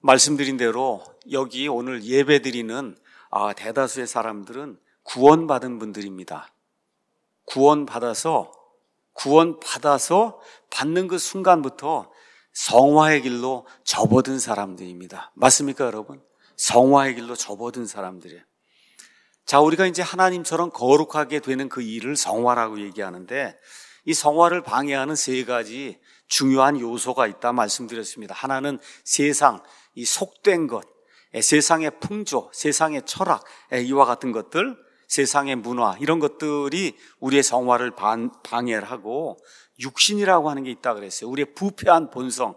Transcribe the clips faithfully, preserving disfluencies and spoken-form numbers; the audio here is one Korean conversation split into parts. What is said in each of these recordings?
말씀드린 대로 여기 오늘 예배드리는 아, 대다수의 사람들은 구원받은 분들입니다. 구원받아서 구원받아서 받는 그 순간부터 성화의 길로 접어든 사람들입니다. 맞습니까, 여러분? 성화의 길로 접어든 사람들이에요. 자, 우리가 이제 하나님처럼 거룩하게 되는 그 일을 성화라고 얘기하는데, 이 성화를 방해하는 세 가지 중요한 요소가 있다 말씀드렸습니다. 하나는 세상, 이 속된 것, 세상의 풍조, 세상의 철학, 이와 같은 것들, 세상의 문화, 이런 것들이 우리의 성화를 방해를 하고, 육신이라고 하는 게 있다 그랬어요. 우리의 부패한 본성,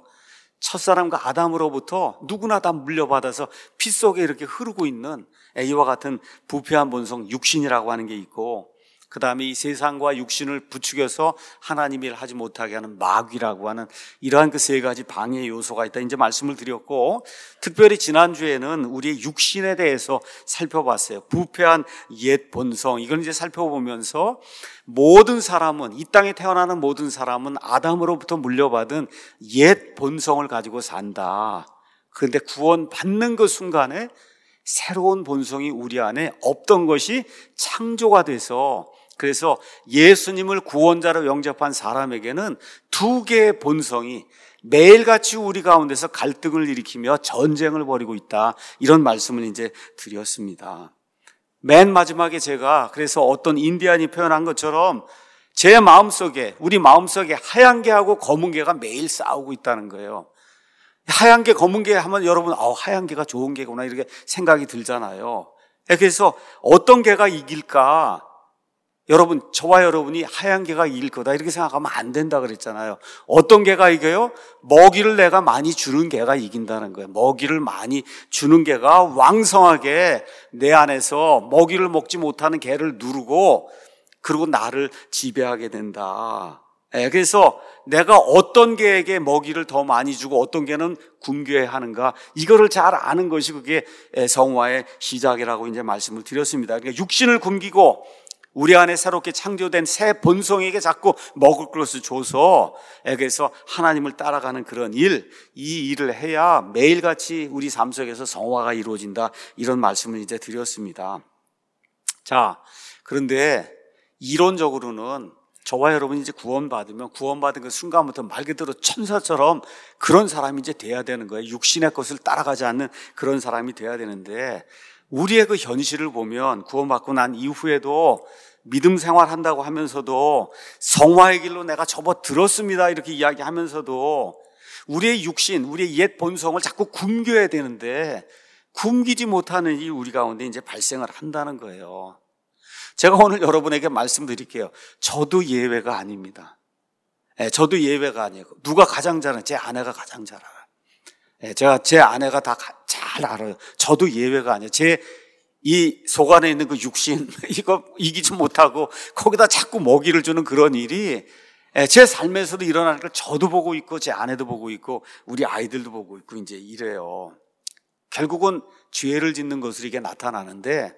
첫사람과 아담으로부터 누구나 다 물려받아서 피 속에 이렇게 흐르고 있는 이와 같은 부패한 본성, 육신이라고 하는 게 있고, 그 다음에 이 세상과 육신을 부추겨서 하나님의 일을 하지 못하게 하는 마귀라고 하는 이러한 그 세 가지 방해 요소가 있다 이제 말씀을 드렸고, 특별히 지난주에는 우리의 육신에 대해서 살펴봤어요. 부패한 옛 본성, 이걸 이제 살펴보면서 모든 사람은, 이 땅에 태어나는 모든 사람은 아담으로부터 물려받은 옛 본성을 가지고 산다. 그런데 구원받는 그 순간에 새로운 본성이 우리 안에 없던 것이 창조가 돼서, 그래서 예수님을 구원자로 영접한 사람에게는 두 개의 본성이 매일같이 우리 가운데서 갈등을 일으키며 전쟁을 벌이고 있다, 이런 말씀을 이제 드렸습니다. 맨 마지막에 제가 그래서 어떤 인디안이 표현한 것처럼 제 마음속에, 우리 마음속에 하얀 개하고 검은 개가 매일 싸우고 있다는 거예요. 하얀 개, 검은 개 하면 여러분, 아, 하얀 개가 좋은 개구나 이렇게 생각이 들잖아요. 그래서 어떤 개가 이길까? 여러분, 저와 여러분이 하얀 개가 이길 거다 이렇게 생각하면 안 된다 그랬잖아요. 어떤 개가 이겨요? 먹이를 내가 많이 주는 개가 이긴다는 거예요. 먹이를 많이 주는 개가 왕성하게 내 안에서 먹이를 먹지 못하는 개를 누르고, 그리고 나를 지배하게 된다. 그래서 내가 어떤 개에게 먹이를 더 많이 주고 어떤 개는 굶겨야 하는가, 이거를 잘 아는 것이 그게 성화의 시작이라고 이제 말씀을 드렸습니다. 그러니까 육신을 굶기고 우리 안에 새롭게 창조된 새 본성에게 자꾸 먹을 것을 줘서, 그래서 하나님을 따라가는 그런 일, 이 일을 해야 매일같이 우리 삶 속에서 성화가 이루어진다, 이런 말씀을 이제 드렸습니다. 자, 그런데 이론적으로는 저와 여러분이 이제 구원받으면 구원받은 그 순간부터 말 그대로 천사처럼 그런 사람이 이제 돼야 되는 거예요. 육신의 것을 따라가지 않는 그런 사람이 돼야 되는데, 우리의 그 현실을 보면 구원받고 난 이후에도 믿음 생활한다고 하면서도 성화의 길로 내가 접어들었습니다 이렇게 이야기하면서도 우리의 육신, 우리의 옛 본성을 자꾸 굶겨야 되는데 굶기지 못하는 일이 우리 가운데 이제 발생을 한다는 거예요. 제가 오늘 여러분에게 말씀드릴게요. 저도 예외가 아닙니다. 네, 저도 예외가 아니에요. 누가 가장 잘하는? 제 아내가 가장 잘 알아요. 네, 제가 제 아내가 다 잘 알아요. 저도 예외가 아니에요. 제 이 속 안에 있는 그 육신, 이거 이기지 못하고 거기다 자꾸 먹이를 주는 그런 일이 제 삶에서도 일어나는 걸 저도 보고 있고 제 아내도 보고 있고 우리 아이들도 보고 있고 이제 이래요. 결국은 죄를 짓는 것으로 이게 나타나는데,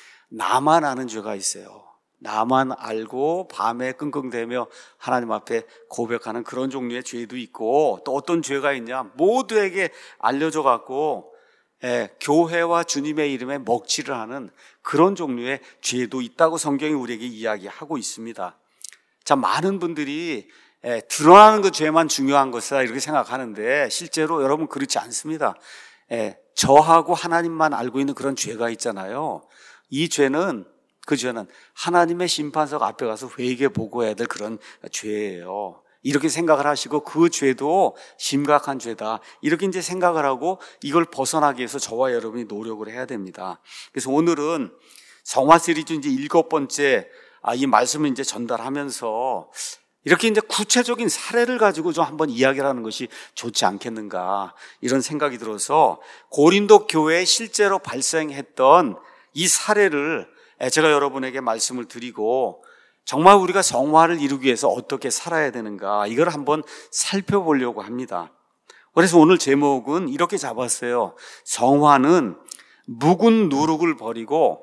나만 아는 죄가 있어요. 나만 알고 밤에 끙끙대며 하나님 앞에 고백하는 그런 종류의 죄도 있고, 또 어떤 죄가 있냐, 모두에게 알려져 갖고 예, 교회와 주님의 이름에 먹칠을 하는 그런 종류의 죄도 있다고 성경이 우리에게 이야기하고 있습니다. 자, 많은 분들이 예, 드러나는 그 죄만 중요한 것이다 이렇게 생각하는데, 실제로 여러분 그렇지 않습니다. 예, 저하고 하나님만 알고 있는 그런 죄가 있잖아요. 이 죄는, 그 죄는 하나님의 심판석 앞에 가서 회개 보고해야 될 그런 죄예요. 이렇게 생각을 하시고 그 죄도 심각한 죄다 이렇게 이제 생각을 하고 이걸 벗어나기 위해서 저와 여러분이 노력을 해야 됩니다. 그래서 오늘은 성화 시리즈 이제 일곱 번째 아, 이 말씀을 이제 전달하면서 이렇게 이제 구체적인 사례를 가지고 좀 한번 이야기를 하는 것이 좋지 않겠는가, 이런 생각이 들어서 고린도 교회에 실제로 발생했던 이 사례를 제가 여러분에게 말씀을 드리고, 정말 우리가 성화를 이루기 위해서 어떻게 살아야 되는가, 이걸 한번 살펴보려고 합니다. 그래서 오늘 제목은 이렇게 잡았어요. 성화는 묵은 누룩을 버리고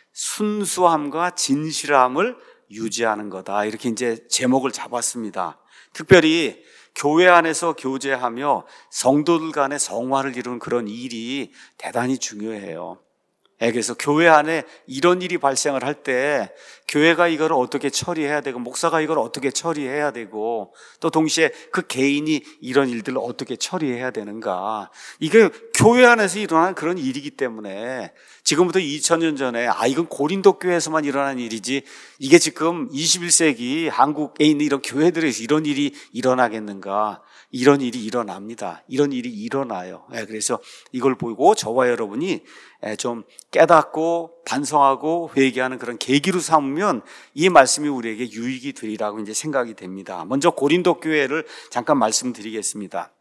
순수함과 진실함을 유지하는 거다, 이렇게 이제 제목을 잡았습니다. 특별히 교회 안에서 교제하며 성도들 간의 성화를 이루는 그런 일이 대단히 중요해요. 그래서 교회 안에 이런 일이 발생을 할 때 교회가 이걸 어떻게 처리해야 되고 목사가 이걸 어떻게 처리해야 되고 또 동시에 그 개인이 이런 일들을 어떻게 처리해야 되는가, 이게 교회 안에서 일어나는 그런 일이기 때문에 지금부터 이천 년 전에 아 이건 고린도 교회에서만 일어난 일이지 이게 지금 이십일 세기 한국에 있는 이런 교회들에서 이런 일이 일어나겠는가, 이런 일이 일어납니다. 이런 일이 일어나요. 그래서 이걸 보고 저와 여러분이 좀 깨닫고 반성하고 회개하는 그런 계기로 삼으면 이 말씀이 우리에게 유익이 되리라고 이제 생각이 됩니다. 먼저 고린도 교회를 잠깐 말씀드리겠습니다.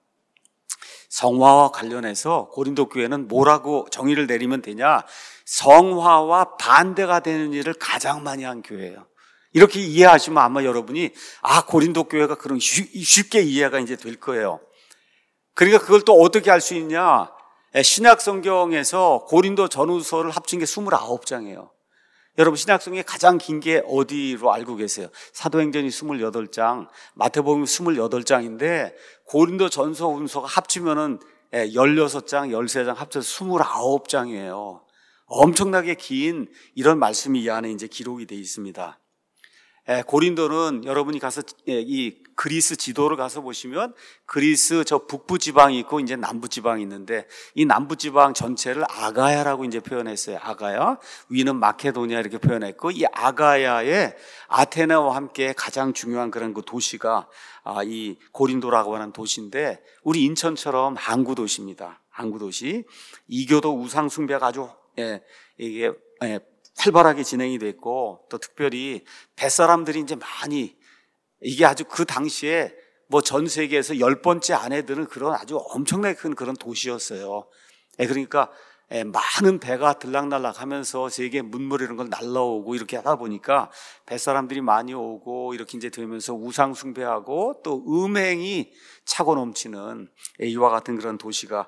성화와 관련해서 고린도 교회는 뭐라고 정의를 내리면 되냐? 성화와 반대가 되는 일을 가장 많이 한 교회예요. 이렇게 이해하시면 아마 여러분이 아 고린도 교회가 그런 쉽게 이해가 이제 될 거예요. 그러니까 그걸 또 어떻게 할 수 있냐? 신약 성경에서 고린도 전후서를 합친 게 이십구 장이에요. 여러분 신약 성경에 가장 긴 게 어디로 알고 계세요? 사도행전이 이십팔 장, 마태복음 이십팔 장인데 고린도 전서 후서가 합치면은 십육 장, 십삼 장 합쳐서 이십구 장이에요. 엄청나게 긴 이런 말씀이 이 안에 이제 기록이 되어 있습니다. 고린도는 여러분이 가서 이 그리스 지도를 가서 보시면 그리스 저 북부 지방이 있고 이제 남부 지방이 있는데 이 남부 지방 전체를 아가야라고 이제 표현했어요. 아가야, 위는 마케도니아 이렇게 표현했고 이 아가야의 아테네와 함께 가장 중요한 그런 그 도시가 아, 이 고린도라고 하는 도시인데 우리 인천처럼 항구 도시입니다. 항구 도시. 이교도 우상 숭배가 아주 예, 이게 예, 활발하게 진행이 됐고 또 특별히 뱃사람들이 이제 많이 이게 아주 그 당시에 뭐 전 세계에서 열 번째 안에 드는 그런 아주 엄청나게 큰 그런 도시였어요. 그러니까 많은 배가 들락날락 하면서 세계 문물 이런 걸 날라오고 이렇게 하다 보니까 뱃사람들이 많이 오고 이렇게 이제 되면서 우상 숭배하고 또 음행이 차고 넘치는 이와 같은 그런 도시가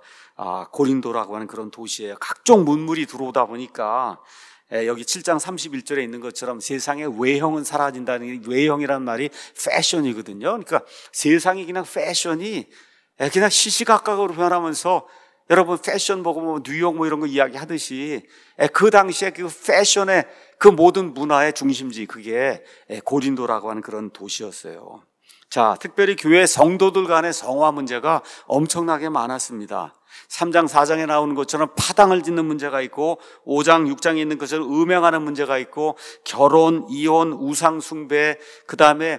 고린도라고 하는 그런 도시예요. 각종 문물이 들어오다 보니까 여기 칠 장 삼십일 절에 있는 것처럼 세상의 외형은 사라진다는, 외형이라는 말이 패션이거든요. 그러니까 세상이 그냥 패션이 그냥 시시각각으로 변하면서 여러분 패션 보고 뭐 뉴욕 뭐 이런 거 이야기 하듯이 그 당시에 그 패션의 그 모든 문화의 중심지 그게 고린도라고 하는 그런 도시였어요. 자, 특별히 교회 성도들 간의 성화 문제가 엄청나게 많았습니다. 삼 장 사 장에 나오는 것처럼 파당을 짓는 문제가 있고 오 장 육 장에 있는 것처럼 음행하는 문제가 있고 결혼, 이혼, 우상 숭배, 그 다음에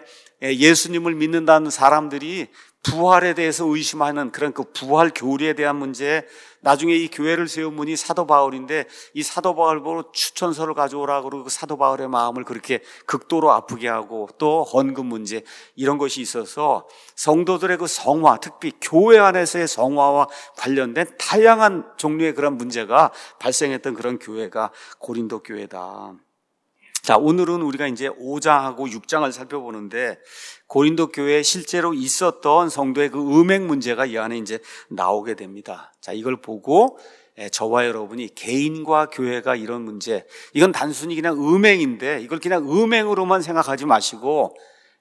예수님을 믿는다는 사람들이 부활에 대해서 의심하는 그런 그 부활 교리에 대한 문제, 나중에 이 교회를 세운 분이 사도 바울인데 이 사도 바울 보고 추천서를 가져오라 그러고 그 사도 바울의 마음을 그렇게 극도로 아프게 하고 또 헌금 문제 이런 것이 있어서 성도들의 그 성화, 특히 교회 안에서의 성화와 관련된 다양한 종류의 그런 문제가 발생했던 그런 교회가 고린도 교회다. 자, 오늘은 우리가 이제 오 장하고 육 장을 살펴보는데 고린도 교회에 실제로 있었던 성도의 그 음행 문제가 이 안에 이제 나오게 됩니다. 자, 이걸 보고 저와 여러분이 개인과 교회가 이런 문제, 이건 단순히 그냥 음행인데 이걸 그냥 음행으로만 생각하지 마시고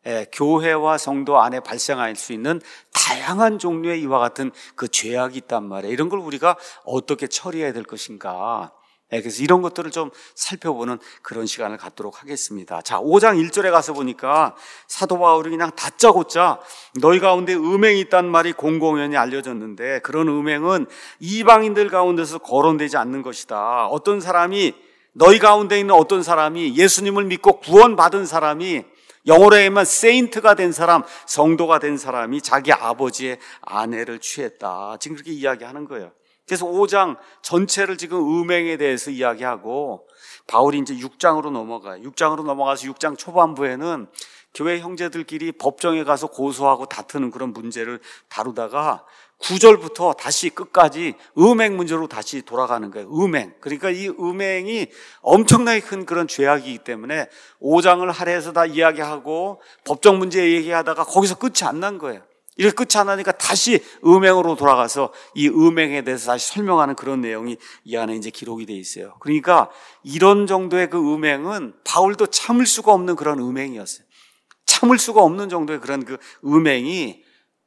교회와 성도 안에 발생할 수 있는 다양한 종류의 이와 같은 그 죄악이 있단 말이에요. 이런 걸 우리가 어떻게 처리해야 될 것인가. 그래서 이런 것들을 좀 살펴보는 그런 시간을 갖도록 하겠습니다. 자, 오 장 일 절에 가서 보니까 사도 바울이 그냥 다짜고짜 너희 가운데 음행이 있다는 말이 공공연히 알려졌는데 그런 음행은 이방인들 가운데서 거론되지 않는 것이다. 어떤 사람이, 너희 가운데 있는 어떤 사람이 예수님을 믿고 구원받은 사람이, 영어로 하면 세인트가 된 사람, 성도가 된 사람이 자기 아버지의 아내를 취했다. 지금 그렇게 이야기하는 거예요. 그래서 오 장 전체를 지금 음행에 대해서 이야기하고 바울이 이제 육 장으로 넘어가요. 육 장으로 넘어가서 육 장 초반부에는 교회 형제들끼리 법정에 가서 고소하고 다투는 그런 문제를 다루다가 구 절부터 다시 끝까지 음행 문제로 다시 돌아가는 거예요. 음행. 그러니까 이 음행이 엄청나게 큰 그런 죄악이기 때문에 오 장을 할애해서 다 이야기하고 법정 문제 얘기하다가 거기서 끝이 안 난 거예요. 이렇게 끝이 안 나니까 다시 음행으로 돌아가서 이 음행에 대해서 다시 설명하는 그런 내용이 이 안에 이제 기록이 돼 있어요. 그러니까 이런 정도의 그 음행은 바울도 참을 수가 없는 그런 음행이었어요. 참을 수가 없는 정도의 그런 그 음행이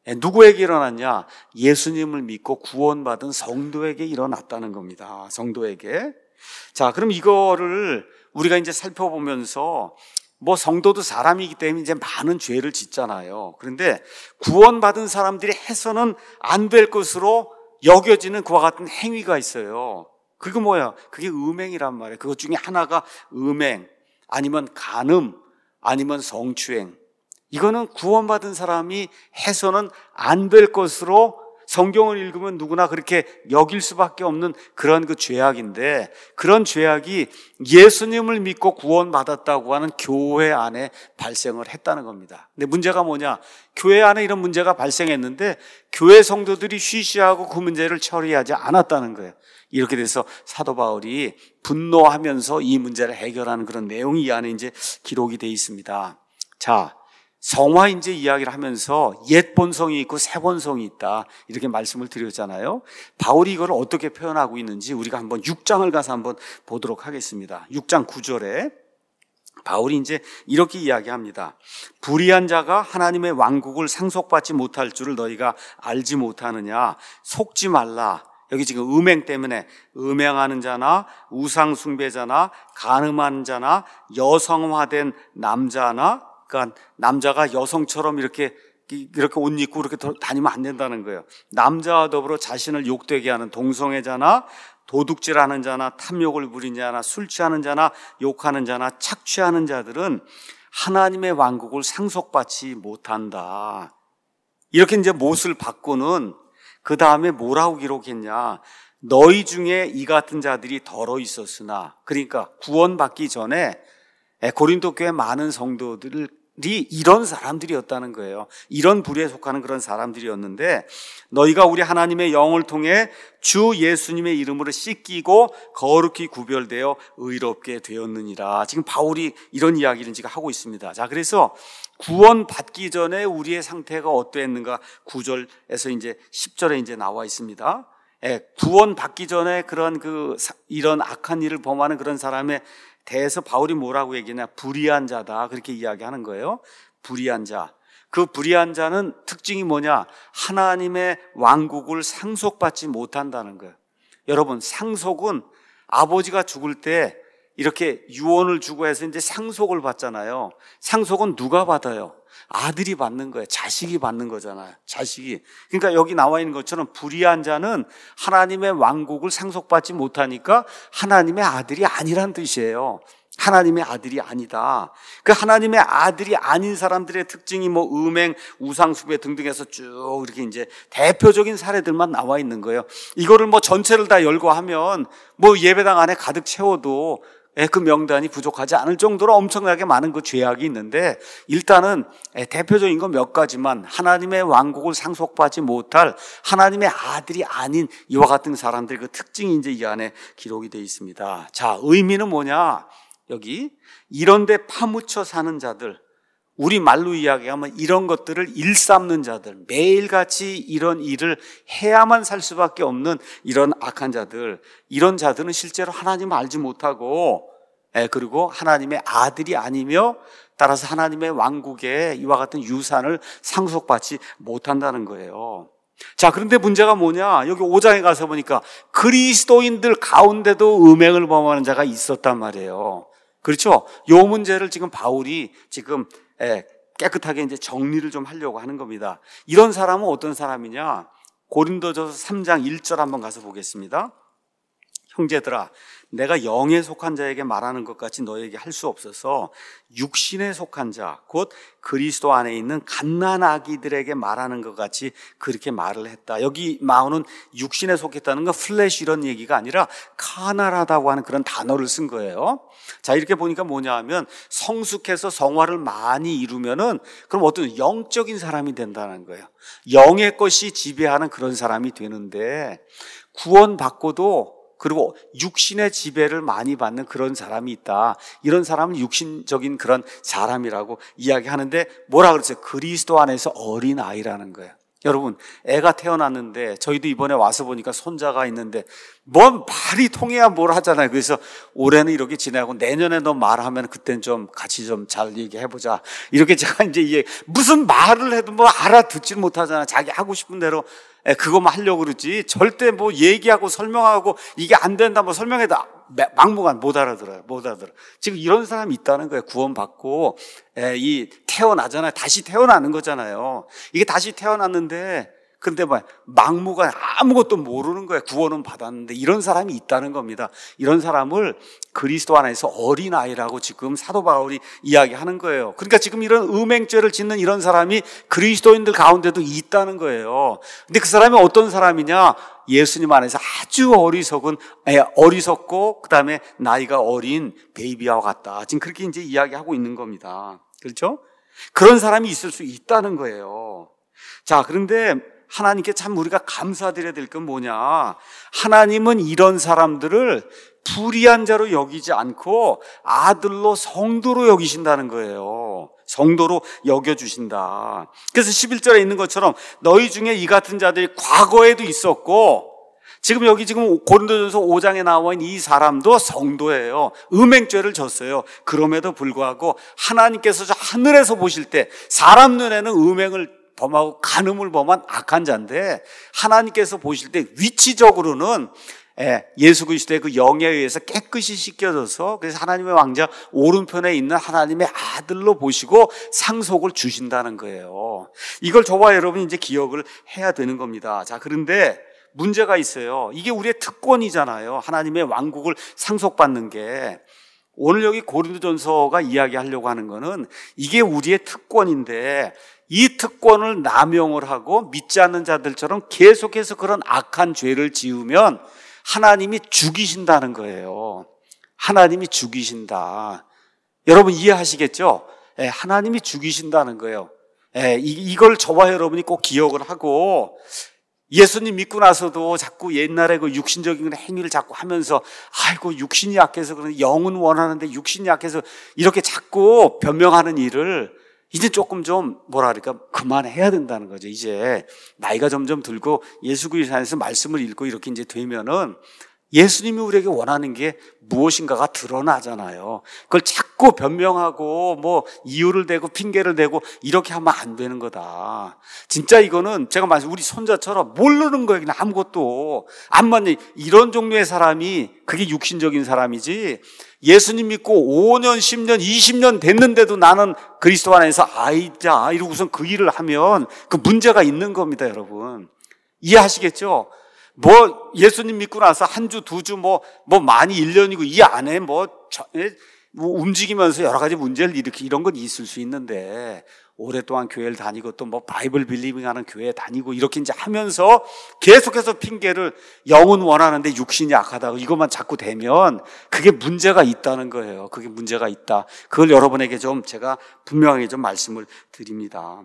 누구에게 일어났냐? 예수님을 믿고 구원받은 성도에게 일어났다는 겁니다. 성도에게. 자, 그럼 이거를 우리가 이제 살펴보면서 뭐 성도도 사람이기 때문에 이제 많은 죄를 짓잖아요. 그런데 구원받은 사람들이 해서는 안 될 것으로 여겨지는 그와 같은 행위가 있어요. 그게 뭐야? 그게 음행이란 말이에요. 그것 중에 하나가 음행, 아니면 간음, 아니면 성추행. 이거는 구원받은 사람이 해서는 안 될 것으로 성경을 읽으면 누구나 그렇게 여길 수밖에 없는 그런 그 죄악인데, 그런 죄악이 예수님을 믿고 구원받았다고 하는 교회 안에 발생을 했다는 겁니다. 근데 문제가 뭐냐? 교회 안에 이런 문제가 발생했는데 교회 성도들이 쉬쉬하고 그 문제를 처리하지 않았다는 거예요. 이렇게 돼서 사도 바울이 분노하면서 이 문제를 해결하는 그런 내용이 이 안에 이제 기록이 되어 있습니다. 자, 성화인제 이야기를 하면서 옛 본성이 있고 새 본성이 있다, 이렇게 말씀을 드렸잖아요. 바울이 이걸 어떻게 표현하고 있는지 우리가 한번 육 장을 가서 한번 보도록 하겠습니다. 육 장 구 절에 바울이 이제 이렇게 이야기합니다. 불의한 자가 하나님의 왕국을 상속받지 못할 줄을 너희가 알지 못하느냐? 속지 말라. 여기 지금 음행 때문에 음행하는 자나 우상 숭배자나 간음하는 자나 여성화된 남자나, 그러니까 남자가 여성처럼 이렇게 이렇게 옷 입고 이렇게 다니면 안 된다는 거예요. 남자와 더불어 자신을 욕되게 하는 동성애자나 도둑질하는 자나 탐욕을 부리는 자나 술 취하는 자나 욕하는 자나 착취하는 자들은 하나님의 왕국을 상속받지 못한다. 이렇게 이제 못을 바꾸는, 그 다음에 뭐라고 기록했냐? 너희 중에 이 같은 자들이 덜어 있었으나, 그러니까 구원받기 전에 고린도 교회 많은 성도들이 이런 사람들이었다는 거예요. 이런 부류에 속하는 그런 사람들이었는데, 너희가 우리 하나님의 영을 통해 주 예수님의 이름으로 씻기고 거룩히 구별되어 의롭게 되었느니라. 지금 바울이 이런 이야기를 지금 하고 있습니다. 자, 그래서 구원받기 전에 우리의 상태가 어떠했는가 구 절에서 이제 십 절에 이제 나와 있습니다. 예, 구원받기 전에 그런 그 이런 악한 일을 범하는 그런 사람의 대해서 바울이 뭐라고 얘기하냐? 불의한 자다, 그렇게 이야기하는 거예요. 불의한 자. 그 불의한 자는 특징이 뭐냐? 하나님의 왕국을 상속받지 못한다는 거예요. 여러분, 상속은 아버지가 죽을 때 이렇게 유언을 주고 해서 이제 상속을 받잖아요. 상속은 누가 받아요? 아들이 받는 거예요. 자식이 받는 거잖아요. 자식이. 그러니까 여기 나와 있는 것처럼 불의한 자는 하나님의 왕국을 상속받지 못하니까 하나님의 아들이 아니란 뜻이에요. 하나님의 아들이 아니다. 그 하나님의 아들이 아닌 사람들의 특징이 뭐 음행, 우상숭배 등등해서 쭉 이렇게 이제 대표적인 사례들만 나와 있는 거예요. 이거를 뭐 전체를 다 열거하면 뭐 예배당 안에 가득 채워도 그 명단이 부족하지 않을 정도로 엄청나게 많은 그 죄악이 있는데, 일단은 대표적인 건 몇 가지만, 하나님의 왕국을 상속받지 못할 하나님의 아들이 아닌 이와 같은 사람들 그 특징이 이제 이 안에 기록이 되어 있습니다. 자, 의미는 뭐냐? 여기 이런 데 파묻혀 사는 자들, 우리 말로 이야기하면 이런 것들을 일삼는 자들, 매일같이 이런 일을 해야만 살 수밖에 없는 이런 악한 자들, 이런 자들은 실제로 하나님을 알지 못하고, 예, 그리고 하나님의 아들이 아니며 따라서 하나님의 왕국에 이와 같은 유산을 상속받지 못한다는 거예요. 자, 그런데 문제가 뭐냐? 여기 오 장에 가서 보니까 그리스도인들 가운데도 음행을 범하는 자가 있었단 말이에요. 그렇죠? 요 문제를 지금 바울이 지금 예, 깨끗하게 이제 정리를 좀 하려고 하는 겁니다. 이런 사람은 어떤 사람이냐? 고린도전서 삼 장 일 절 한번 가서 보겠습니다. 형제들아, 내가 영에 속한 자에게 말하는 것 같이 너에게 할 수 없어서 육신에 속한 자, 곧 그리스도 안에 있는 갓난아기들에게 말하는 것 같이 그렇게 말을 했다. 여기 나오는 육신에 속했다는 건 플래시 이런 얘기가 아니라 카날하다고 하는 그런 단어를 쓴 거예요. 자, 이렇게 보니까 뭐냐 하면 성숙해서 성화를 많이 이루면은 그럼 어떤 영적인 사람이 된다는 거예요. 영의 것이 지배하는 그런 사람이 되는데, 구원받고도 그리고 육신의 지배를 많이 받는 그런 사람이 있다. 이런 사람은 육신적인 그런 사람이라고 이야기하는데 뭐라 그랬어요? 그리스도 안에서 어린아이라는 거예요. 여러분, 애가 태어났는데 저희도 이번에 와서 보니까 손자가 있는데 뭔 말이 통해야 뭘 하잖아요. 그래서 올해는 이렇게 지내고 내년에 너 말하면 그땐 좀 같이 좀 잘 얘기해보자. 이렇게 제가 이제 이게 무슨 말을 해도 뭐 알아듣질 못하잖아. 자기 하고 싶은 대로 그것만 하려고 그러지. 절대 뭐 얘기하고 설명하고 이게 안 된다 뭐 설명해도 막무가내 못 알아들어요. 못 알아들어. 지금 이런 사람이 있다는 거예요. 구원받고 이 태어나잖아요. 다시 태어나는 거잖아요. 이게 다시 태어났는데 근데 뭐 막무가내 아무것도 모르는 거예요. 구원은 받았는데 이런 사람이 있다는 겁니다. 이런 사람을 그리스도 안에서 어린아이라고 지금 사도 바울이 이야기하는 거예요. 그러니까 지금 이런 음행죄를 짓는 이런 사람이 그리스도인들 가운데도 있다는 거예요. 근데 그 사람이 어떤 사람이냐? 예수님 안에서 아주 어리석은, 어리석고 그 다음에 나이가 어린 베이비와 같다. 지금 그렇게 이제 이야기하고 있는 겁니다. 그렇죠? 그런 사람이 있을 수 있다는 거예요. 자, 그런데 하나님께 참 우리가 감사드려야 될 건 뭐냐? 하나님은 이런 사람들을 불의한 자로 여기지 않고 아들로 성도로 여기신다는 거예요. 성도로 여겨주신다. 그래서 십일 절에 있는 것처럼 너희 중에 이 같은 자들이 과거에도 있었고 지금 여기 지금 고린도전서 오 장에 나와 있는 이 사람도 성도예요. 음행죄를 졌어요. 그럼에도 불구하고 하나님께서 저 하늘에서 보실 때 사람 눈에는 음행을 범하고 간음을 범한 악한 자인데 하나님께서 보실 때 위치적으로는 예수 그리스도의 그 영에 의해서 깨끗이 씻겨져서 그래서 하나님의 왕자 오른편에 있는 하나님의 아들로 보시고 상속을 주신다는 거예요. 이걸 저와 여러분이 이제 기억을 해야 되는 겁니다. 자, 그런데 문제가 있어요. 이게 우리의 특권이잖아요. 하나님의 왕국을 상속받는 게. 오늘 여기 고린도전서가 이야기하려고 하는 거는 이게 우리의 특권인데 이 특권을 남용을 하고 믿지 않는 자들처럼 계속해서 그런 악한 죄를 지으면 하나님이 죽이신다는 거예요. 하나님이 죽이신다. 여러분 이해하시겠죠? 예, 하나님이 죽이신다는 거예요. 예, 이걸 저와 여러분이 꼭 기억을 하고 예수님 믿고 나서도 자꾸 옛날에 그 육신적인 행위를 자꾸 하면서 아이고 육신이 약해서 그런데 영은 원하는데 육신이 약해서 이렇게 자꾸 변명하는 일을 이제 조금 좀 뭐라 그럴까 그만해야 된다는 거죠. 이제 나이가 점점 들고 예수 그리스도 안에서 말씀을 읽고 이렇게 이제 되면은 예수님이 우리에게 원하는 게 무엇인가가 드러나잖아요. 그걸 자꾸 변명하고 뭐 이유를 대고 핑계를 대고 이렇게 하면 안 되는 거다. 진짜 이거는 제가 말씀 우리 손자처럼 모르는 거예요. 그냥 아무것도 안 맞는 이런 종류의 사람이 그게 육신적인 사람이지 예수님 믿고 오 년, 십 년, 이십 년 됐는데도 나는 그리스도 안에서 아이자 이러고선 그 일을 하면 그 문제가 있는 겁니다, 여러분. 이해하시겠죠? 뭐 예수님 믿고 나서 한 주, 두 주 뭐 뭐 많이 일 년이고 이 안에 뭐, 저, 뭐 움직이면서 여러 가지 문제를 일으키 이런 건 있을 수 있는데 오랫동안 교회를 다니고 또 뭐 바이블 빌리빙하는 교회 다니고 이렇게 이제 하면서 계속해서 핑계를 영은 원하는데 육신이 약하다고 이것만 자꾸 대면 그게 문제가 있다는 거예요. 그게 문제가 있다. 그걸 여러분에게 좀 제가 분명하게 좀 말씀을 드립니다.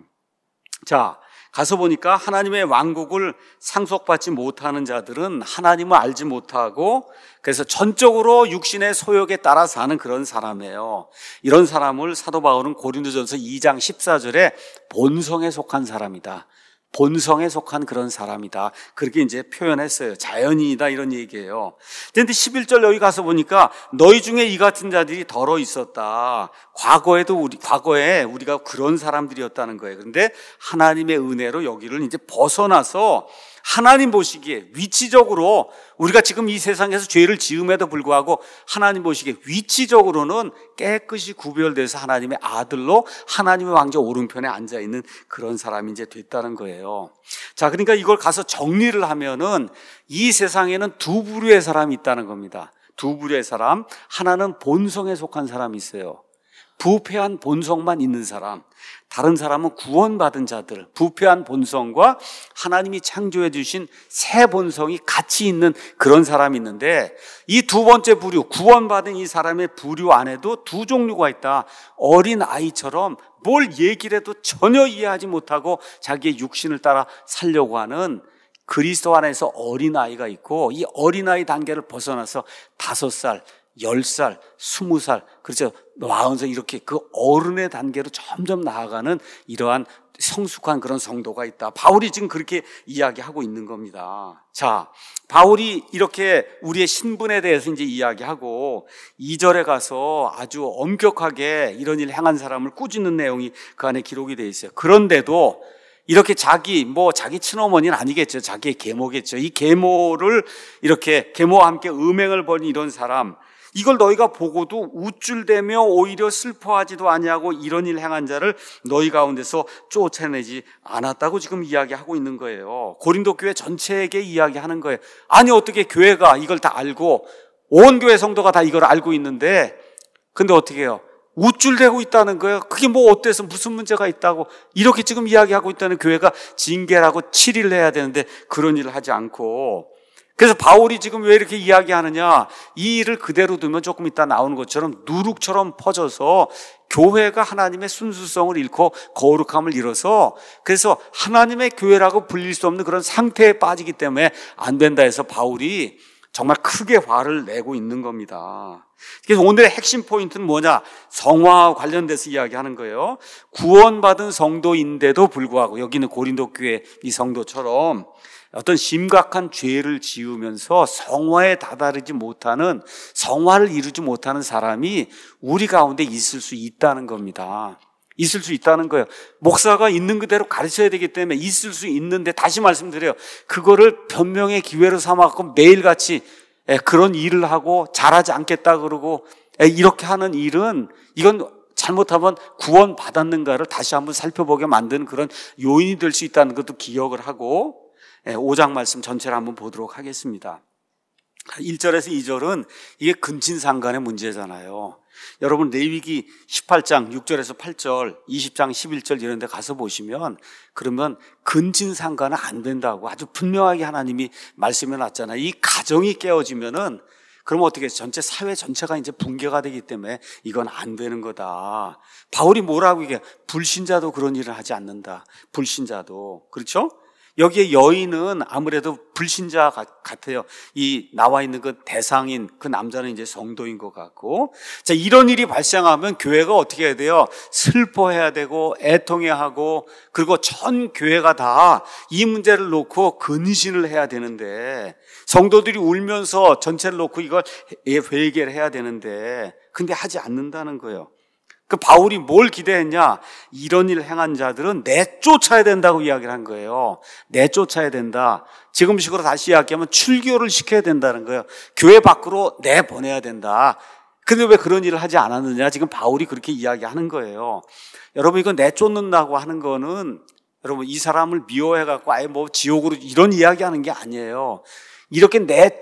자, 가서 보니까 하나님의 왕국을 상속받지 못하는 자들은 하나님을 알지 못하고 그래서 전적으로 육신의 소욕에 따라 사는 그런 사람이에요. 이런 사람을 사도 바울은 고린도전서 이 장 십사 절에 본성에 속한 사람이다. 본성에 속한 그런 사람이다. 그렇게 이제 표현했어요. 자연인이다 이런 얘기예요. 그런데 십일 절 여기 가서 보니까 너희 중에 이 같은 자들이 덜어 있었다. 과거에도 우리 과거에 우리가 그런 사람들이었다는 거예요. 그런데 하나님의 은혜로 여기를 이제 벗어나서 하나님 보시기에 위치적으로 우리가 지금 이 세상에서 죄를 지음에도 불구하고 하나님 보시기에 위치적으로는 깨끗이 구별돼서 하나님의 아들로 하나님의 왕자 오른편에 앉아있는 그런 사람이 이제 됐다는 거예요. 자, 그러니까 이걸 가서 정리를 하면은 이 세상에는 두 부류의 사람이 있다는 겁니다. 두 부류의 사람. 하나는 본성에 속한 사람이 있어요. 부패한 본성만 있는 사람. 다른 사람은 구원받은 자들, 부패한 본성과 하나님이 창조해 주신 새 본성이 같이 있는 그런 사람이 있는데 이 두 번째 부류, 구원받은 이 사람의 부류 안에도 두 종류가 있다. 어린 아이처럼 뭘 얘기를 해도 전혀 이해하지 못하고 자기의 육신을 따라 살려고 하는 그리스도 안에서 어린아이가 있고 이 어린아이 단계를 벗어나서 다섯 살, 열 살, 스무 살, 그렇죠. 마흔 살 이렇게 그 어른의 단계로 점점 나아가는 이러한 성숙한 그런 성도가 있다. 바울이 지금 그렇게 이야기하고 있는 겁니다. 자, 바울이 이렇게 우리의 신분에 대해서 이제 이야기하고 이 절에 가서 아주 엄격하게 이런 일 행한 사람을 꾸짖는 내용이 그 안에 기록이 되어 있어요. 그런데도 이렇게 자기, 뭐 자기 친어머니는 아니겠죠. 자기의 계모겠죠. 이 계모를 이렇게 계모와 함께 음행을 벌인 이런 사람, 이걸 너희가 보고도 우쭐대며 오히려 슬퍼하지도 아니하고 이런 일 행한 자를 너희 가운데서 쫓아내지 않았다고 지금 이야기하고 있는 거예요. 고린도 교회 전체에게 이야기하는 거예요. 아니 어떻게 교회가 이걸 다 알고 온 교회 성도가 다 이걸 알고 있는데 근데 어떻게 해요? 우쭐대고 있다는 거예요. 그게 뭐 어때서 무슨 문제가 있다고 이렇게 지금 이야기하고 있다는 교회가 징계라고 치리를 해야 되는데 그런 일을 하지 않고, 그래서 바울이 지금 왜 이렇게 이야기하느냐, 이 일을 그대로 두면 조금 이따 나오는 것처럼 누룩처럼 퍼져서 교회가 하나님의 순수성을 잃고 거룩함을 잃어서 그래서 하나님의 교회라고 불릴 수 없는 그런 상태에 빠지기 때문에 안 된다 해서 바울이 정말 크게 화를 내고 있는 겁니다. 그래서 오늘의 핵심 포인트는 뭐냐? 성화와 관련돼서 이야기하는 거예요. 구원받은 성도인데도 불구하고 여기는 고린도 교회 이 성도처럼 어떤 심각한 죄를 지으면서 성화에 다다르지 못하는, 성화를 이루지 못하는 사람이 우리 가운데 있을 수 있다는 겁니다. 있을 수 있다는 거예요. 목사가 있는 그대로 가르쳐야 되기 때문에 있을 수 있는데, 다시 말씀드려요, 그거를 변명의 기회로 삼아갖고 매일같이 그런 일을 하고 잘하지 않겠다 그러고 이렇게 하는 일은, 이건 잘못하면 구원 받았는가를 다시 한번 살펴보게 만드는 그런 요인이 될 수 있다는 것도 기억을 하고 오 장 말씀 전체를 한번 보도록 하겠습니다. 일 절에서 이 절은 이게 근친상간의 문제잖아요. 여러분 레위기 십팔 장 육 절에서 팔 절, 이십 장 십일 절 이런 데 가서 보시면 그러면 근친상간은 안 된다고 아주 분명하게 하나님이 말씀해 놨잖아요. 이 가정이 깨어지면은 그러면 어떻게 해서 전체 사회 전체가 이제 붕괴가 되기 때문에 이건 안 되는 거다. 바울이 뭐라고 얘기해? 불신자도 그런 일을 하지 않는다. 불신자도. 그렇죠? 여기에 여인은 아무래도 불신자 같아요. 이 나와 있는 그 대상인 그 남자는 이제 성도인 것 같고, 자, 이런 일이 발생하면 교회가 어떻게 해야 돼요? 슬퍼해야 되고 애통해야 하고, 그리고 전 교회가 다 이 문제를 놓고 근신을 해야 되는데, 성도들이 울면서 전체를 놓고 이걸 회개를 해야 되는데, 근데 하지 않는다는 거예요. 그 바울이 뭘 기대했냐? 이런 일을 행한 자들은 내쫓아야 된다고 이야기를 한 거예요. 내쫓아야 된다. 지금식으로 다시 이야기하면 출교를 시켜야 된다는 거예요. 교회 밖으로 내보내야 된다. 근데 왜 그런 일을 하지 않았느냐? 지금 바울이 그렇게 이야기하는 거예요. 여러분, 이거 내쫓는다고 하는 거는 여러분 이 사람을 미워해갖고 아예 뭐 지옥으로 이런 이야기하는 게 아니에요. 이렇게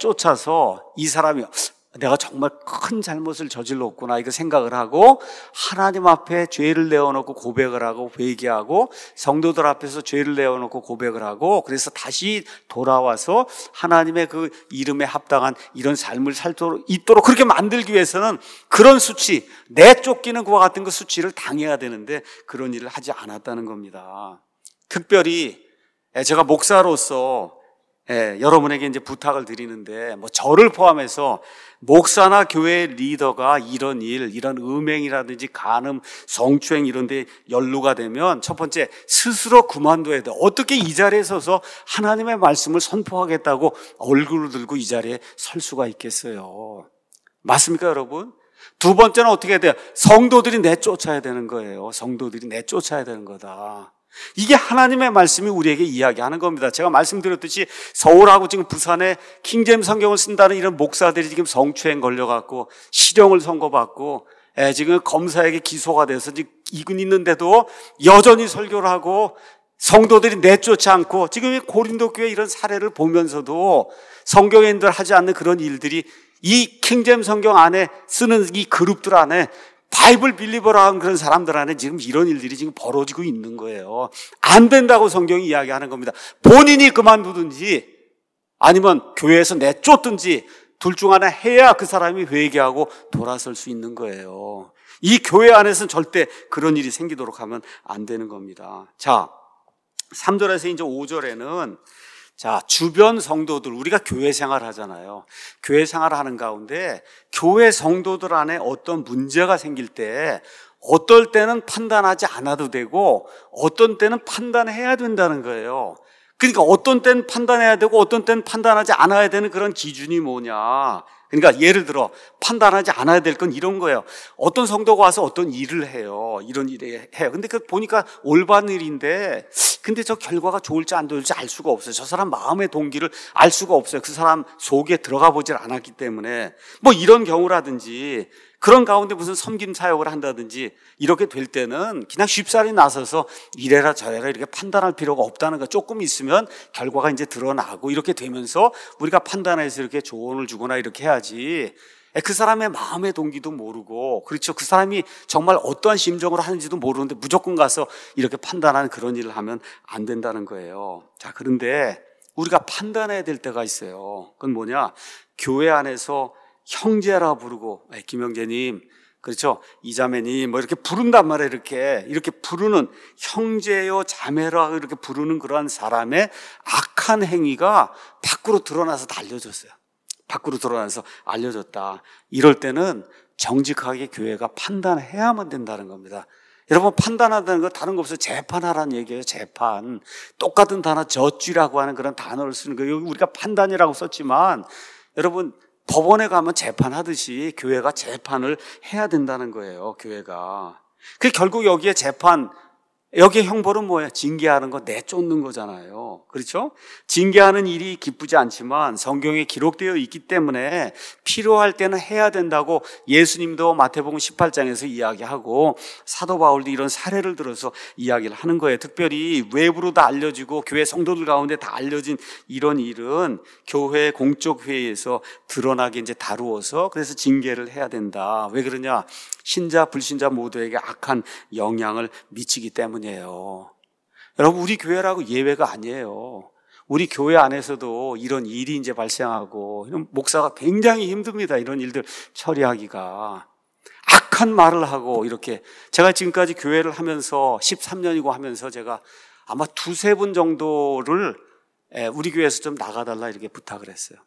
내쫓아서 이 사람이 내가 정말 큰 잘못을 저질렀구나 이거 생각을 하고 하나님 앞에 죄를 내어놓고 고백을 하고 회개하고 성도들 앞에서 죄를 내어놓고 고백을 하고 그래서 다시 돌아와서 하나님의 그 이름에 합당한 이런 삶을 살 수 있도록 그렇게 만들기 위해서는 그런 수치, 내쫓기는 그와 같은 그 수치를 당해야 되는데 그런 일을 하지 않았다는 겁니다. 특별히 제가 목사로서 예, 여러분에게 이제 부탁을 드리는데, 뭐, 저를 포함해서, 목사나 교회 리더가 이런 일, 이런 음행이라든지 간음, 성추행 이런 데 연루가 되면, 첫 번째, 스스로 그만둬야 돼. 어떻게 이 자리에 서서 하나님의 말씀을 선포하겠다고 얼굴을 들고 이 자리에 설 수가 있겠어요? 맞습니까, 여러분? 두 번째는 어떻게 해야 돼요? 성도들이 내쫓아야 되는 거예요. 성도들이 내쫓아야 되는 거다. 이게 하나님의 말씀이 우리에게 이야기하는 겁니다. 제가 말씀드렸듯이 서울하고 지금 부산에 킹제임스 성경을 쓴다는 이런 목사들이 지금 성추행 걸려갖고 실형을 선고받고 에, 지금 검사에게 기소가 돼서 지금 이근 있는데도 여전히 설교를 하고 성도들이 내쫓지 않고 지금 이 고린도 교회 이런 사례를 보면서도 성경인들 하지 않는 그런 일들이 이 킹제임스 성경 안에 쓰는 이 그룹들 안에 바이블 빌리버라는 그런 사람들 안에 지금 이런 일들이 지금 벌어지고 있는 거예요. 안 된다고 성경이 이야기하는 겁니다. 본인이 그만두든지 아니면 교회에서 내쫓든지 둘 중 하나 해야 그 사람이 회개하고 돌아설 수 있는 거예요. 이 교회 안에서는 절대 그런 일이 생기도록 하면 안 되는 겁니다. 자, 삼 절에서 이제 오 절에는 자, 주변 성도들, 우리가 교회 생활 하잖아요. 교회 생활 하는 가운데 교회 성도들 안에 어떤 문제가 생길 때 어떨 때는 판단하지 않아도 되고 어떤 때는 판단해야 된다는 거예요. 그러니까 어떤 때는 판단해야 되고 어떤 때는 판단하지 않아야 되는 그런 기준이 뭐냐. 그러니까 예를 들어 판단하지 않아야 될 건 이런 거예요. 어떤 성도가 와서 어떤 일을 해요. 이런 일을 해요. 근데 그 보니까 올바른 일인데 근데 저 결과가 좋을지 안 좋을지 알 수가 없어요. 저 사람 마음의 동기를 알 수가 없어요. 그 사람 속에 들어가 보질 않았기 때문에. 뭐 이런 경우라든지 그런 가운데 무슨 섬김 사역을 한다든지 이렇게 될 때는 그냥 쉽사리 나서서 이래라 저래라 이렇게 판단할 필요가 없다는 거. 조금 있으면 결과가 이제 드러나고 이렇게 되면서 우리가 판단해서 이렇게 조언을 주거나 이렇게 해야지. 그 사람의 마음의 동기도 모르고, 그렇죠, 그 사람이 정말 어떠한 심정으로 하는지도 모르는데 무조건 가서 이렇게 판단하는 그런 일을 하면 안 된다는 거예요. 자, 그런데 우리가 판단해야 될 때가 있어요. 그건 뭐냐, 교회 안에서 형제라 부르고, 김영재님, 그렇죠, 이자매님 뭐 이렇게 부른단 말이에요. 이렇게 이렇게 부르는, 형제요 자매라 이렇게 부르는 그러한 사람의 악한 행위가 밖으로 드러나서 다 알려졌어요. 밖으로 드러나서 알려졌다. 이럴 때는 정직하게 교회가 판단해야만 된다는 겁니다. 여러분, 판단한다는 거 다른 거 없어요. 재판하라는 얘기예요. 재판. 똑같은 단어 저주라고 하는 그런 단어를 쓰는 거예요. 여기 우리가 판단이라고 썼지만 여러분, 법원에 가면 재판하듯이 교회가 재판을 해야 된다는 거예요. 교회가. 그 결국 여기에 재판, 여기에 형벌은 뭐예요? 징계하는 거, 내쫓는 거잖아요. 그렇죠? 징계하는 일이 기쁘지 않지만 성경에 기록되어 있기 때문에 필요할 때는 해야 된다고 예수님도 마태복음 십팔 장에서 이야기하고 사도 바울도 이런 사례를 들어서 이야기를 하는 거예요. 특별히 외부로 다 알려지고 교회 성도들 가운데 다 알려진 이런 일은 교회 공적 회의에서 드러나게 이제 다루어서 그래서 징계를 해야 된다. 왜 그러냐? 신자 불신자 모두에게 악한 영향을 미치기 때문이에요. 여러분, 우리 교회라고 예외가 아니에요. 우리 교회 안에서도 이런 일이 이제 발생하고, 이런 목사가 굉장히 힘듭니다. 이런 일들 처리하기가. 악한 말을 하고 이렇게. 제가 지금까지 교회를 하면서 십삼 년이고 하면서 제가 아마 두세 분 정도를 우리 교회에서 좀 나가달라 이렇게 부탁을 했어요.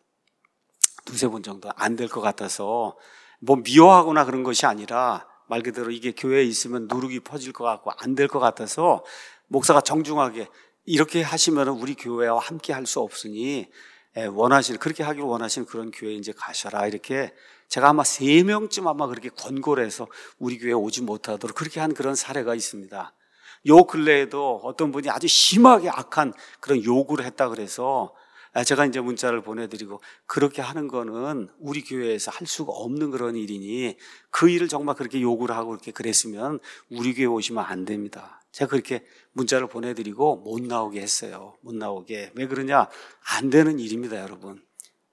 두세 분 정도 안 될 것 같아서. 뭐 미워하거나 그런 것이 아니라 말 그대로 이게 교회에 있으면 누룩이 퍼질 것 같고 안 될 것 같아서 목사가 정중하게 이렇게 하시면 우리 교회와 함께 할 수 없으니 원하시는, 그렇게 하기를 원하시는 그런 교회에 이제 가셔라. 이렇게 제가 아마 세 명쯤 아마 그렇게 권고를 해서 우리 교회에 오지 못하도록 그렇게 한 그런 사례가 있습니다. 요 근래에도 어떤 분이 아주 심하게 악한 그런 요구를 했다 그래서 제가 이제 문자를 보내드리고, 그렇게 하는 거는 우리 교회에서 할 수가 없는 그런 일이니 그 일을 정말 그렇게 요구를 하고 그렇게 그랬으면 우리 교회 오시면 안 됩니다. 제가 그렇게 문자를 보내드리고 못 나오게 했어요. 못 나오게. 왜 그러냐? 안 되는 일입니다, 여러분.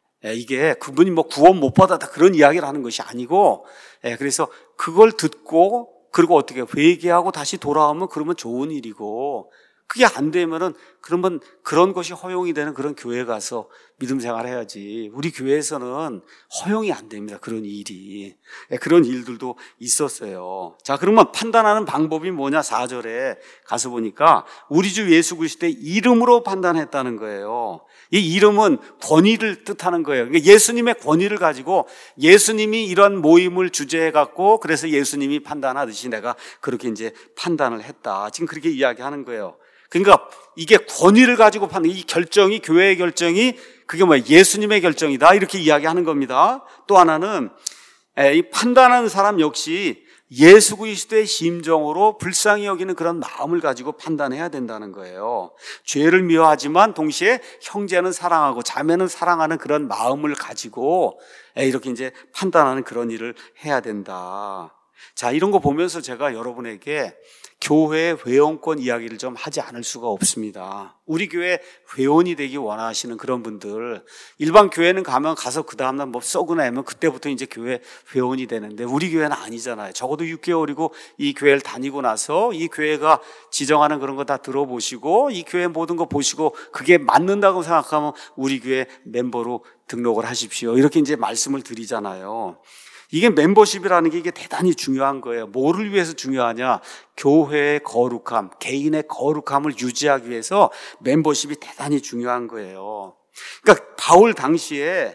이게 그분이 뭐 구원 못 받았다 그런 이야기를 하는 것이 아니고, 그래서 그걸 듣고 그리고 어떻게 회개하고 다시 돌아오면 그러면 좋은 일이고, 그게 안 되면은 그러면 그런 것이 허용이 되는 그런 교회에 가서 믿음 생활해야지. 우리 교회에서는 허용이 안 됩니다. 그런 일이. 그런 일들도 있었어요. 자, 그러면 판단하는 방법이 뭐냐? 사 절에 가서 보니까 우리 주 예수 그리스도의 이름으로 판단했다는 거예요. 이 이름은 권위를 뜻하는 거예요. 그러니까 예수님의 권위를 가지고 예수님이 이런 모임을 주재해 갖고 그래서 예수님이 판단하듯이 내가 그렇게 이제 판단을 했다. 지금 그렇게 이야기하는 거예요. 그러니까 이게 권위를 가지고 판단, 이 결정이, 교회의 결정이 그게 뭐야? 예수님의 결정이다. 이렇게 이야기하는 겁니다. 또 하나는 이 판단하는 사람 역시 예수 그리스도의 심정으로 불쌍히 여기는 그런 마음을 가지고 판단해야 된다는 거예요. 죄를 미워하지만 동시에 형제는 사랑하고 자매는 사랑하는 그런 마음을 가지고 이렇게 이제 판단하는 그런 일을 해야 된다. 자, 이런 거 보면서 제가 여러분에게 교회 회원권 이야기를 좀 하지 않을 수가 없습니다. 우리 교회 회원이 되기 원하시는 그런 분들, 일반 교회는 가면 가서 그 다음날 뭐 썩으나 하면 그때부터 이제 교회 회원이 되는데 우리 교회는 아니잖아요. 적어도 육 개월이고 이 교회를 다니고 나서 이 교회가 지정하는 그런 거 다 들어보시고 이 교회 모든 거 보시고 그게 맞는다고 생각하면 우리 교회 멤버로 등록을 하십시오. 이렇게 이제 말씀을 드리잖아요. 이게 멤버십이라는 게 이게 대단히 중요한 거예요. 뭐를 위해서 중요하냐? 교회의 거룩함, 개인의 거룩함을 유지하기 위해서 멤버십이 대단히 중요한 거예요. 그러니까 바울 당시에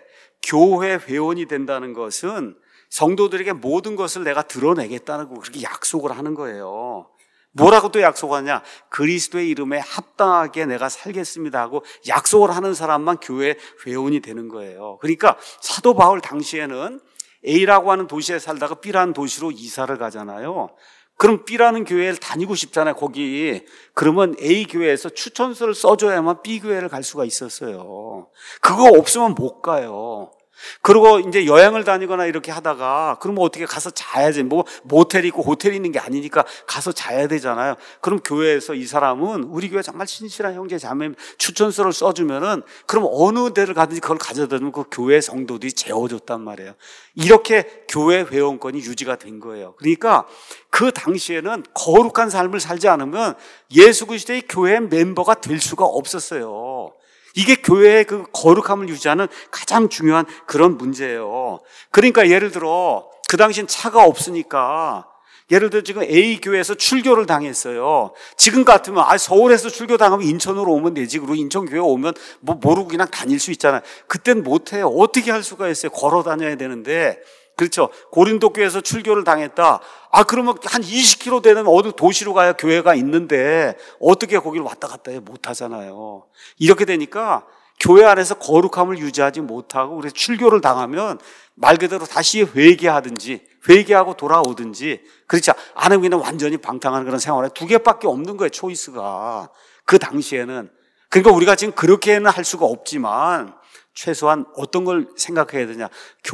교회 회원이 된다는 것은 성도들에게 모든 것을 내가 드러내겠다는 거 그렇게 약속을 하는 거예요. 뭐라고 또 약속하냐? 그리스도의 이름에 합당하게 내가 살겠습니다 하고 약속을 하는 사람만 교회 회원이 되는 거예요. 그러니까 사도 바울 당시에는 A라고 하는 도시에 살다가 B라는 도시로 이사를 가잖아요. 그럼 B라는 교회를 다니고 싶잖아요, 거기. 그러면 A 교회에서 추천서를 써줘야만 B 교회를 갈 수가 있었어요. 그거 없으면 못 가요. 그리고 이제 여행을 다니거나 이렇게 하다가 그러면 어떻게 가서 자야지. 뭐 모텔이 있고 호텔이 있는 게 아니니까 가서 자야 되잖아요. 그럼 교회에서 이 사람은 우리 교회 정말 신실한 형제 자매 추천서를 써주면은 그럼 어느 데를 가든지 그걸 가져다 주면 그 교회 성도들이 재워줬단 말이에요. 이렇게 교회 회원권이 유지가 된 거예요. 그러니까 그 당시에는 거룩한 삶을 살지 않으면 예수 그리스도의 교회 멤버가 될 수가 없었어요. 이게 교회의 그 거룩함을 유지하는 가장 중요한 그런 문제예요. 그러니까 예를 들어 그 당시엔 차가 없으니까 예를 들어 지금 A 교회에서 출교를 당했어요. 지금 같으면 아 서울에서 출교 당하면 인천으로 오면 되지. 그리고 인천 교회 오면 뭐 모르고 그냥 다닐 수 있잖아요. 그땐 못해요. 어떻게 할 수가 있어요? 걸어 다녀야 되는데. 그렇죠. 고린도 교회에서 출교를 당했다. 아 그러면 한 이십 킬로미터 되는 어느 도시로 가야 교회가 있는데 어떻게 거기를 왔다 갔다 해? 못 하잖아요. 이렇게 되니까 교회 안에서 거룩함을 유지하지 못하고 그래서 출교를 당하면 말 그대로 다시 회개하든지 회개하고 돌아오든지 그렇지 않으면 그냥 완전히 방탕하는 그런 생활에 두 개밖에 없는 거예요. 초이스가. 그 당시에는. 그러니까 우리가 지금 그렇게는 할 수가 없지만 최소한 어떤 걸 생각해야 되냐.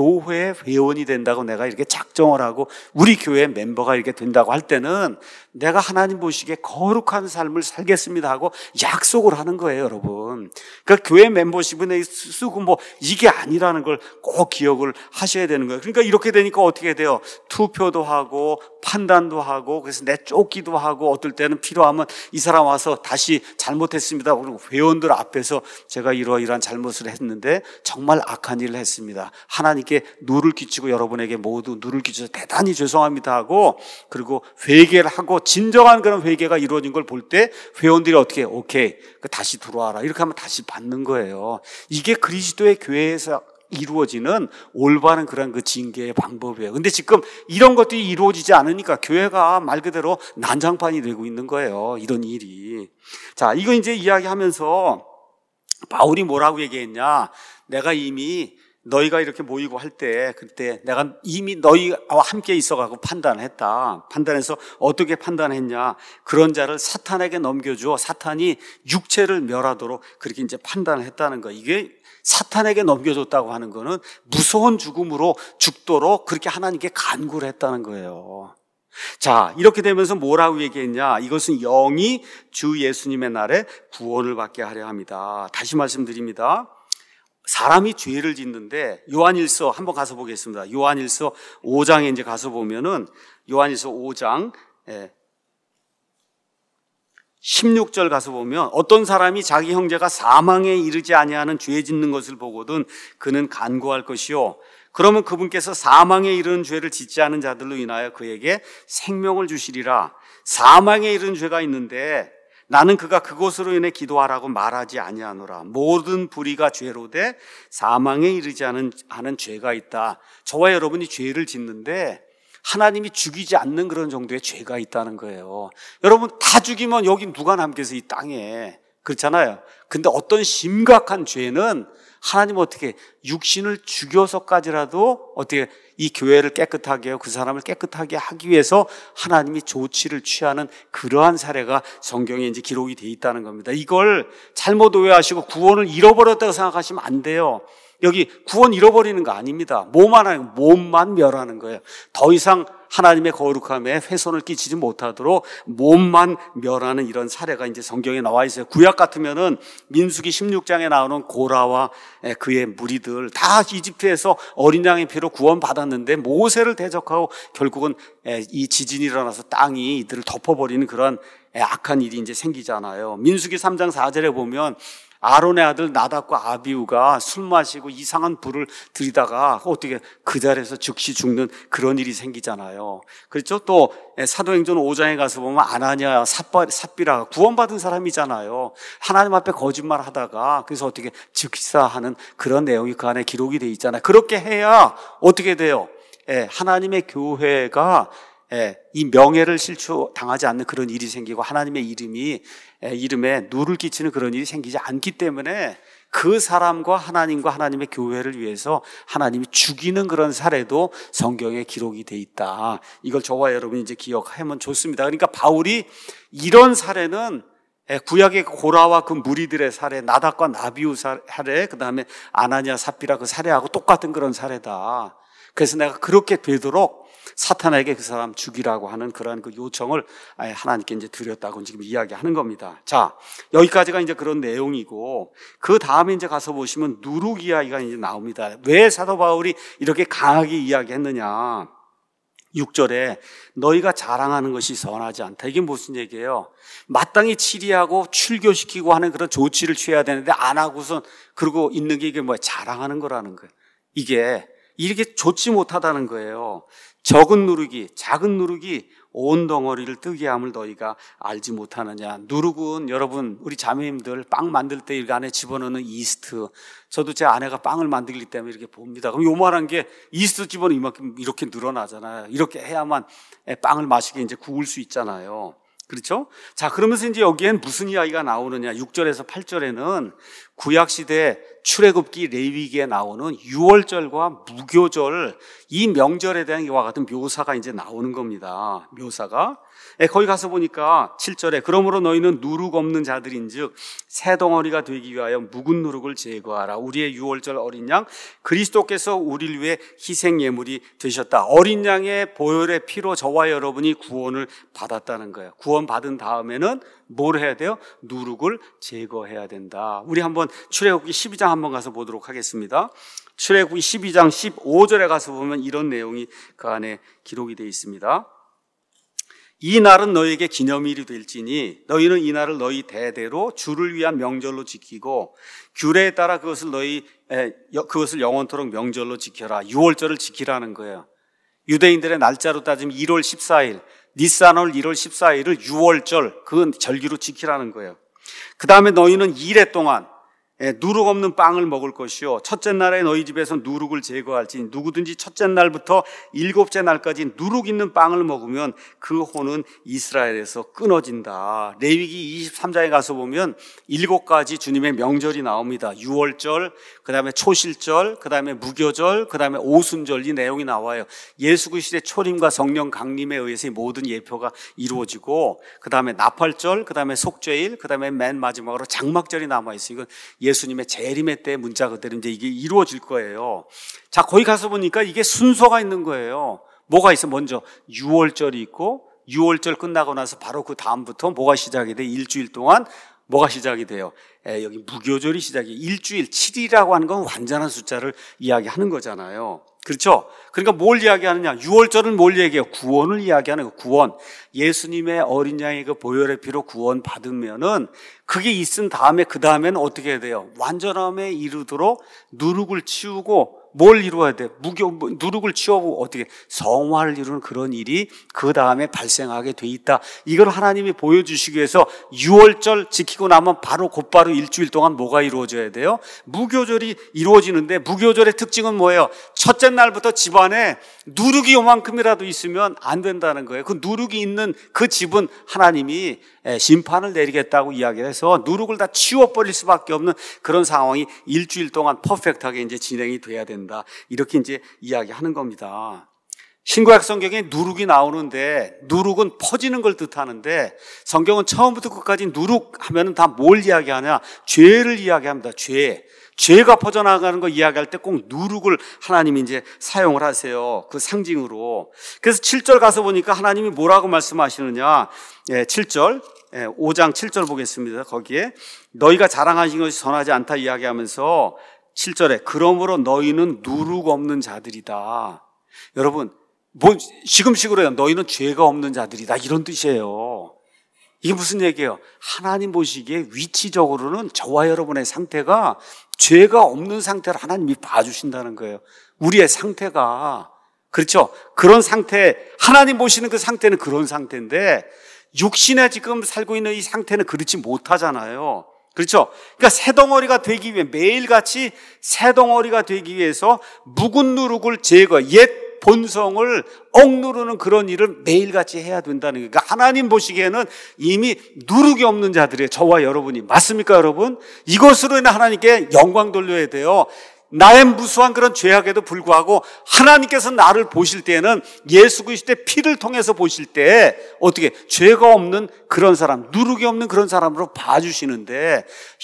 교회 회원이 된다고 내가 이렇게 작정을 하고 우리 교회 멤버가 이렇게 된다고 할 때는 내가 하나님 보시기에 거룩한 삶을 살겠습니다 하고 약속을 하는 거예요, 여러분. 그러니까 교회 멤버십은 쓰고 뭐 이게 아니라는 걸 꼭 기억을 하셔야 되는 거예요. 그러니까 이렇게 되니까 어떻게 돼요? 투표도 하고 판단도 하고 그래서 내쫓기도 하고 어떨 때는 필요하면 이 사람 와서 다시 잘못했습니다. 그리고 회원들 앞에서 제가 이러이러한 잘못을 했는데 정말 악한 일을 했습니다. 하나님께 누를 끼치고 여러분에게 모두 누를 끼쳐서 대단히 죄송합니다 하고 그리고 회개를 하고 진정한 그런 회개가 이루어진 걸 볼 때 회원들이 어떻게 오케이 다시 들어와라 이렇게 하면 다시 받는 거예요. 이게 그리스도의 교회에서 이루어지는 올바른 그런 그 징계의 방법이에요. 근데 지금 이런 것들이 이루어지지 않으니까 교회가 말 그대로 난장판이 되고 있는 거예요. 이런 일이. 자, 이거 이제 이야기하면서 바울이 뭐라고 얘기했냐? 내가 이미 너희가 이렇게 모이고 할 때 그때 내가 이미 너희와 함께 있어가고 판단을 했다. 판단해서 어떻게 판단했냐? 그런 자를 사탄에게 넘겨주어 사탄이 육체를 멸하도록 그렇게 이제 판단을 했다는 거. 이게 사탄에게 넘겨줬다고 하는 거는 무서운 죽음으로 죽도록 그렇게 하나님께 간구를 했다는 거예요. 자, 이렇게 되면서 뭐라고 얘기했냐? 이것은 영이 주 예수님의 날에 구원을 받게 하려 합니다. 다시 말씀드립니다. 사람이 죄를 짓는데 요한일서 한번 가서 보겠습니다. 요한일서 오 장에 이제 가서 보면은 요한일서 오 장 십육 절 가서 보면 어떤 사람이 자기 형제가 사망에 이르지 아니하는 죄 짓는 것을 보거든 그는 간구할 것이요 그러면 그분께서 사망에 이르는 죄를 짓지 않은 자들로 인하여 그에게 생명을 주시리라. 사망에 이르는 죄가 있는데 나는 그가 그것으로 인해 기도하라고 말하지 아니하노라. 모든 불의가 죄로되 사망에 이르지 않은 하는 죄가 있다. 저와 여러분이 죄를 짓는데 하나님이 죽이지 않는 그런 정도의 죄가 있다는 거예요. 여러분 다 죽이면 여기 누가 남겠어요? 이 땅에. 그렇잖아요. 근데 어떤 심각한 죄는 하나님 어떻게 육신을 죽여서까지라도 어떻게 이 교회를 깨끗하게 하고 그 사람을 깨끗하게 하기 위해서 하나님이 조치를 취하는 그러한 사례가 성경에 이제 기록이 돼 있다는 겁니다. 이걸 잘못 오해하시고 구원을 잃어버렸다고 생각하시면 안 돼요. 여기 구원 잃어버리는 거 아닙니다. 뭐만 하는 몸만 멸하는 거예요. 더 이상 하나님의 거룩함에 훼손을 끼치지 못하도록 몸만 멸하는 이런 사례가 이제 성경에 나와 있어요. 구약 같으면은 민수기 십육 장에 나오는 고라와 그의 무리들 다 이집트에서 어린 양의 피로 구원받았는데 모세를 대적하고 결국은 이 지진이 일어나서 땅이 이들을 덮어버리는 그런 악한 일이 이제 생기잖아요. 민수기 삼 장 사 절에 보면 아론의 아들 나답과 아비후가 술 마시고 이상한 불을 들이다가 어떻게 그 자리에서 즉시 죽는 그런 일이 생기잖아요. 그렇죠? 또 사도행전 오 장에 가서 보면 아나니아 삽비라가 구원받은 사람이잖아요. 하나님 앞에 거짓말 하다가 그래서 어떻게 즉사하는 그런 내용이 그 안에 기록이 돼 있잖아요. 그렇게 해야 어떻게 돼요? 예, 하나님의 교회가 예, 이 명예를 실추당하지 않는 그런 일이 생기고 하나님의 이름이 예, 이름에 누를 끼치는 그런 일이 생기지 않기 때문에 그 사람과 하나님과 하나님의 교회를 위해서 하나님이 죽이는 그런 사례도 성경에 기록이 돼 있다. 이걸 저와 여러분이 이제 기억하면 좋습니다. 그러니까 바울이 이런 사례는 구약의 고라와 그 무리들의 사례, 나답과 나비우 사례, 그 다음에 아나니아 삽비라 그 사례하고 똑같은 그런 사례다. 그래서 내가 그렇게 되도록 사탄에게 그 사람 죽이라고 하는 그러한 그 요청을 하나님께 이제 드렸다고 지금 이야기하는 겁니다. 자, 여기까지가 이제 그런 내용이고, 그 다음에 이제 가서 보시면 누룩 이야기가 이제 나옵니다. 왜 사도 바울이 이렇게 강하게 이야기했느냐? 육 절에 너희가 자랑하는 것이 선하지 않다. 이게 무슨 얘기예요? 마땅히 치리하고 출교시키고 하는 그런 조치를 취해야 되는데 안 하고선 그러고 있는 게 이게 뭐야? 자랑하는 거라는 거예요. 이게 이렇게 좋지 못하다는 거예요. 적은 누룩이, 작은 누룩이 온 덩어리를 뜨게 함을 너희가 알지 못하느냐. 누룩은 여러분, 우리 자매님들 빵 만들 때 이 안에 집어넣는 이스트. 저도 제 아내가 빵을 만들기 때문에 이렇게 봅니다. 그럼 요만한 게 이스트 집어넣으면 이만큼 이렇게 늘어나잖아요. 이렇게 해야만 빵을 맛있게 이제 구울 수 있잖아요. 그렇죠? 자, 그러면서 이제 여기엔 무슨 이야기가 나오느냐. 육 절에서 팔 절에는 구약시대 출애굽기 레위기에 나오는 유월절과 무교절, 이 명절에 대한 이와 같은 묘사가 이제 나오는 겁니다. 묘사가. 예, 거기 가서 보니까 칠 절에 그러므로 너희는 누룩 없는 자들인즉 새 덩어리가 되기 위하여 묵은 누룩을 제거하라. 우리의 유월절 어린 양 그리스도께서 우리를 위해 희생 예물이 되셨다. 어린 양의 보혈의 피로 저와 여러분이 구원을 받았다는 거예요. 구원 받은 다음에는 뭘 해야 돼요? 누룩을 제거해야 된다. 우리 한번 출애굽기 십이 장 한번 가서 보도록 하겠습니다. 출애굽기 십이 장 십오 절에 가서 보면 이런 내용이 그 안에 기록이 되어 있습니다. 이 날은 너희에게 기념일이 될지니 너희는 이 날을 너희 대대로 주를 위한 명절로 지키고 규례에 따라 그것을 너희 에, 그것을 영원토록 명절로 지켜라. 유월절을 지키라는 거예요. 유대인들의 날짜로 따지면 일월 십사일, 니산월 일월 십사일을 유월절, 그 절기로 지키라는 거예요. 그 다음에 너희는 이래 동안 누룩 없는 빵을 먹을 것이요 첫째 날에 너희 집에서 누룩을 제거할지 누구든지 첫째 날부터 일곱째 날까지 누룩 있는 빵을 먹으면 그 혼은 이스라엘에서 끊어진다. 레위기 이십삼 장에 가서 보면 일곱 가지 주님의 명절이 나옵니다. 유월절, 그 다음에 초실절, 그 다음에 무교절, 그 다음에 오순절, 이 내용이 나와요. 예수 그리스도의 초림과 성령 강림에 의해서 이 모든 예표가 이루어지고, 그 다음에 나팔절, 그 다음에 속죄일, 그 다음에 맨 마지막으로 장막절이 남아있어요. 이건 예수님의 재림의 때 문자 그대로 이제 이게 이루어질 거예요. 자, 거기 가서 보니까 이게 순서가 있는 거예요. 뭐가 있어? 먼저 유월절이 있고, 유월절 끝나고 나서 바로 그 다음부터 뭐가 시작이 돼? 일주일 동안 뭐가 시작이 돼요? 에, 여기 무교절이 시작이, 일주일, 칠 일이라고 하는 건 완전한 숫자를 이야기하는 거잖아요. 그렇죠? 그러니까 뭘 이야기하느냐? 유월절은 뭘 얘기해요? 구원을 이야기하는 거. 구원. 예수님의 어린 양의 그 보혈의 피로 구원 받으면은 그게 있은 다음에 그 다음에는 어떻게 해야 돼요? 완전함에 이르도록 누룩을 치우고 뭘 이루어야 돼? 무교, 누룩을 치우고 어떻게 성화를 이루는 그런 일이 그 다음에 발생하게 돼 있다. 이걸 하나님이 보여주시기 위해서 유월절 지키고 나면 바로 곧바로 일주일 동안 뭐가 이루어져야 돼요? 무교절이 이루어지는데, 무교절의 특징은 뭐예요? 첫째 날부터 집안에 누룩이 요만큼이라도 있으면 안 된다는 거예요. 그 누룩이 있는 그 집은 하나님이 심판을 내리겠다고 이야기해서 누룩을 다 치워버릴 수밖에 없는 그런 상황이 일주일 동안 퍼펙트하게 이제 진행이 돼야 된다. 이렇게 이제 이야기하는 겁니다. 신구약 성경에 누룩이 나오는데 누룩은 퍼지는 걸 뜻하는데 성경은 처음부터 끝까지 누룩 하면은 다 뭘 이야기하냐? 죄를 이야기합니다. 죄. 죄가 퍼져나가는 거 이야기할 때 꼭 누룩을 하나님이 이제 사용을 하세요. 그 상징으로. 그래서 칠 절 가서 보니까 하나님이 뭐라고 말씀하시느냐? 예, 칠 절. 예, 오 장 칠 절 보겠습니다. 거기에 너희가 자랑하신 것이 선하지 않다 이야기하면서 칠 절에 그러므로 너희는 누룩 없는 자들이다. 여러분, 뭐 시금식으로 해요. 너희는 죄가 없는 자들이다. 이런 뜻이에요. 이게 무슨 얘기예요? 하나님 보시기에 위치적으로는 저와 여러분의 상태가 죄가 없는 상태를 하나님이 봐주신다는 거예요. 우리의 상태가. 그렇죠? 그런 상태, 하나님 보시는 그 상태는 그런 상태인데 육신에 지금 살고 있는 이 상태는 그렇지 못하잖아요. 그렇죠? 그러니까 새덩어리가 되기 위해, 매일같이 새덩어리가 되기 위해서 묵은 누룩을 제거, 옛 본성을 억누르는 그런 일을 매일같이 해야 된다는 거예요. 그러니까 하나님 보시기에는 이미 누룩이 없는 자들이에요. 저와 여러분이. 맞습니까, 여러분? 이것으로 인해 하나님께 영광 돌려야 돼요. 나의 무수한 그런 죄악에도 불구하고 하나님께서 나를 보실 때는 예수 그리스도의 피를 통해서 보실 때 어떻게 죄가 없는 그런 사람, 누룩이 없는 그런 사람으로 봐주시는데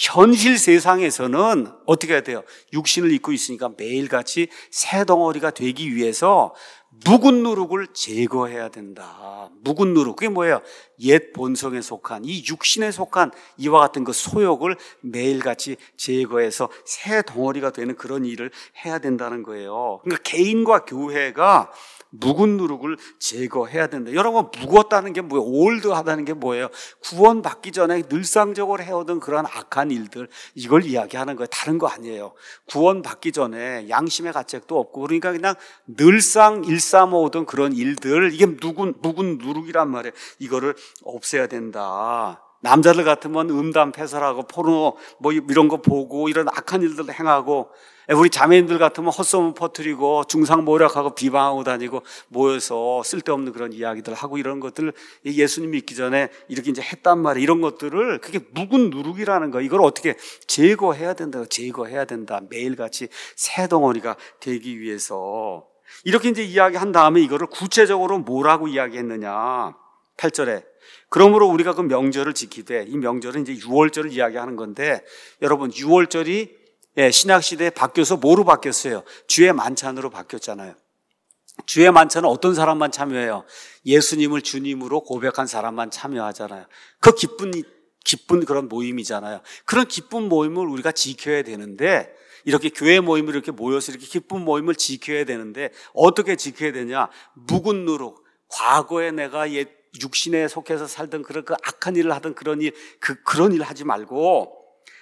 현실 세상에서는 어떻게 해야 돼요? 육신을 입고 있으니까 매일같이 새덩어리가 되기 위해서 묵은 누룩을 제거해야 된다. 묵은 누룩, 그게 뭐예요? 옛 본성에 속한, 이 육신에 속한 이와 같은 그 소욕을 매일같이 제거해서 새 덩어리가 되는 그런 일을 해야 된다는 거예요. 그러니까 개인과 교회가 묵은 누룩을 제거해야 된다. 여러분, 묵었다는 게 뭐예요? 올드하다는 게 뭐예요? 구원받기 전에 늘상적으로 해오던 그런 악한 일들, 이걸 이야기하는 거예요. 다른 거 아니에요. 구원받기 전에 양심의 가책도 없고 그러니까 그냥 늘상 일삼오던 그런 일들, 이게 묵은, 묵은 누룩이란 말이에요. 이거를 없애야 된다. 남자들 같으면 음담 패설하고 포르노 뭐 이런 거 보고 이런 악한 일들 행하고, 우리 자매님들 같으면 헛소문 퍼뜨리고 중상모략하고 비방하고 다니고 모여서 쓸데없는 그런 이야기들 하고 이런 것들 예수님 믿기 전에 이렇게 이제 했단 말이에요. 이런 것들을 그게 묵은 누룩이라는 거, 이걸 어떻게 제거해야 된다. 제거해야 된다. 매일같이 새 덩어리가 되기 위해서. 이렇게 이제 이야기한 다음에 이거를 구체적으로 뭐라고 이야기했느냐. 팔 절에 그러므로 우리가 그 명절을 지키되, 이 명절은 이제 유월절을 이야기하는 건데, 여러분 유월절이 예, 신약시대에 바뀌어서 뭐로 바뀌었어요? 주의 만찬으로 바뀌었잖아요. 주의 만찬은 어떤 사람만 참여해요? 예수님을 주님으로 고백한 사람만 참여하잖아요. 그 기쁜, 기쁜 그런 모임이잖아요. 그런 기쁜 모임을 우리가 지켜야 되는데, 이렇게 교회 모임을 이렇게 모여서 이렇게 기쁜 모임을 지켜야 되는데, 어떻게 지켜야 되냐? 묵은 누룩, 과거에 내가 옛 육신에 속해서 살던 그런 그 악한 일을 하던 그런 일, 그, 그런 일 하지 말고,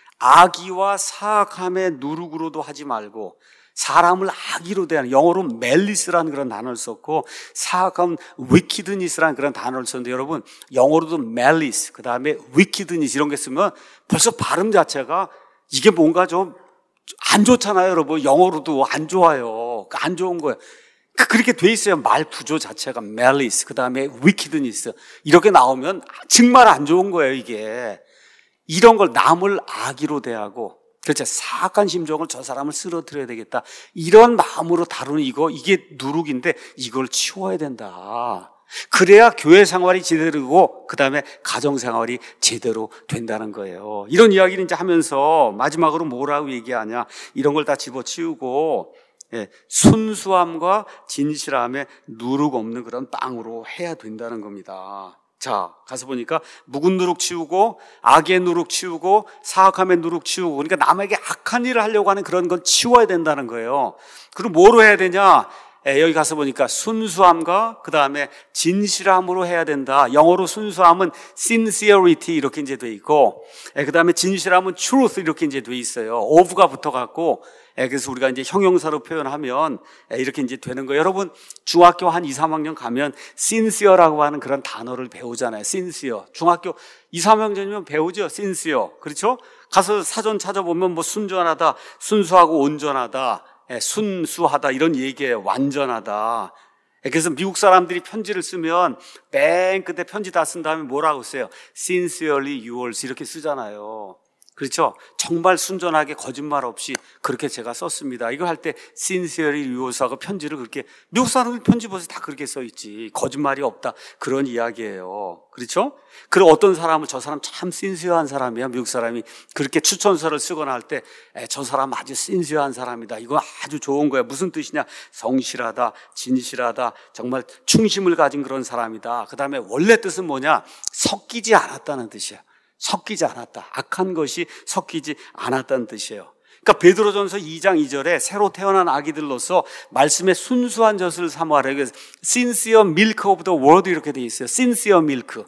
악의와 사악함의 누룩으로도 하지 말고, 사람을 악의로 대하는, 영어로 멜리스라는 그런 단어를 썼고, 사악함 wickedness라는 그런 단어를 썼는데, 여러분 영어로도 malice, 그 다음에 wickedness 이런 게 쓰면 벌써 발음 자체가 이게 뭔가 좀 안 좋잖아요. 여러분 영어로도 안 좋아요. 안 좋은 거예요. 그렇게 돼 있어요. 말 구조 자체가 malice, 그 다음에 wickedness 이렇게 나오면 정말 안 좋은 거예요. 이게 이런 걸 남을 악의로 대하고, 그렇죠, 사악한 심정을 저 사람을 쓰러뜨려야 되겠다, 이런 마음으로 다루는 이거, 이게 누룩인데 이걸 치워야 된다. 그래야 교회 생활이 제대로고 그 다음에 가정 생활이 제대로 된다는 거예요. 이런 이야기를 이제 하면서 마지막으로 뭐라고 얘기하냐, 이런 걸 다 집어치우고 예, 순수함과 진실함에 누룩 없는 그런 빵으로 해야 된다는 겁니다. 자, 가서 보니까 묵은 누룩 치우고, 악의 누룩 치우고, 사악함의 누룩 치우고, 그러니까 남에게 악한 일을 하려고 하는 그런 건 치워야 된다는 거예요. 그럼 뭐로 해야 되냐? 예, 여기 가서 보니까 순수함과 그 다음에 진실함으로 해야 된다. 영어로 순수함은 sincerity 이렇게 이제 돼 있고, 예, 그 다음에 진실함은 truth 이렇게 이제 돼 있어요. of가 붙어갖고, 예, 그래서 우리가 이제 형용사로 표현하면 예, 이렇게 이제 되는 거예요. 여러분 중학교 한 이, 삼 학년 가면 sincere라고 하는 그런 단어를 배우잖아요. sincere. 중학교 이, 삼 학년이면 배우죠. sincere. 그렇죠? 가서 사전 찾아보면 뭐 순전하다, 순수하고 온전하다, 예, 순수하다 이런 얘기예요. 완전하다. 예, 그래서 미국 사람들이 편지를 쓰면 맨 끝에 편지 다 쓴 다음에 뭐라고 써요? sincerely yours 이렇게 쓰잖아요. 그렇죠? 정말 순전하게 거짓말 없이 그렇게 제가 썼습니다. 이거 할 때 sincerely yours 하고 편지를 그렇게, 미국 사람들 편지 보세요. 다 그렇게 써 있지. 거짓말이 없다. 그런 이야기예요. 그렇죠? 그리고 어떤 사람은 저 사람 참 신수한 사람이야. 미국 사람이 그렇게 추천서를 쓰거나 할 때 저 사람 아주 신수한 사람이다. 이거 아주 좋은 거야. 무슨 뜻이냐? 성실하다, 진실하다, 정말 충심을 가진 그런 사람이다. 그 다음에 원래 뜻은 뭐냐? 섞이지 않았다는 뜻이야. 섞이지 않았다. 악한 것이 섞이지 않았다는 뜻이에요. 그러니까 베드로전서 이 장 이 절에 새로 태어난 아기들로서 말씀의 순수한 젖을 사모하라. 그래서 sincere milk of the word 이렇게 돼 있어요. sincere milk.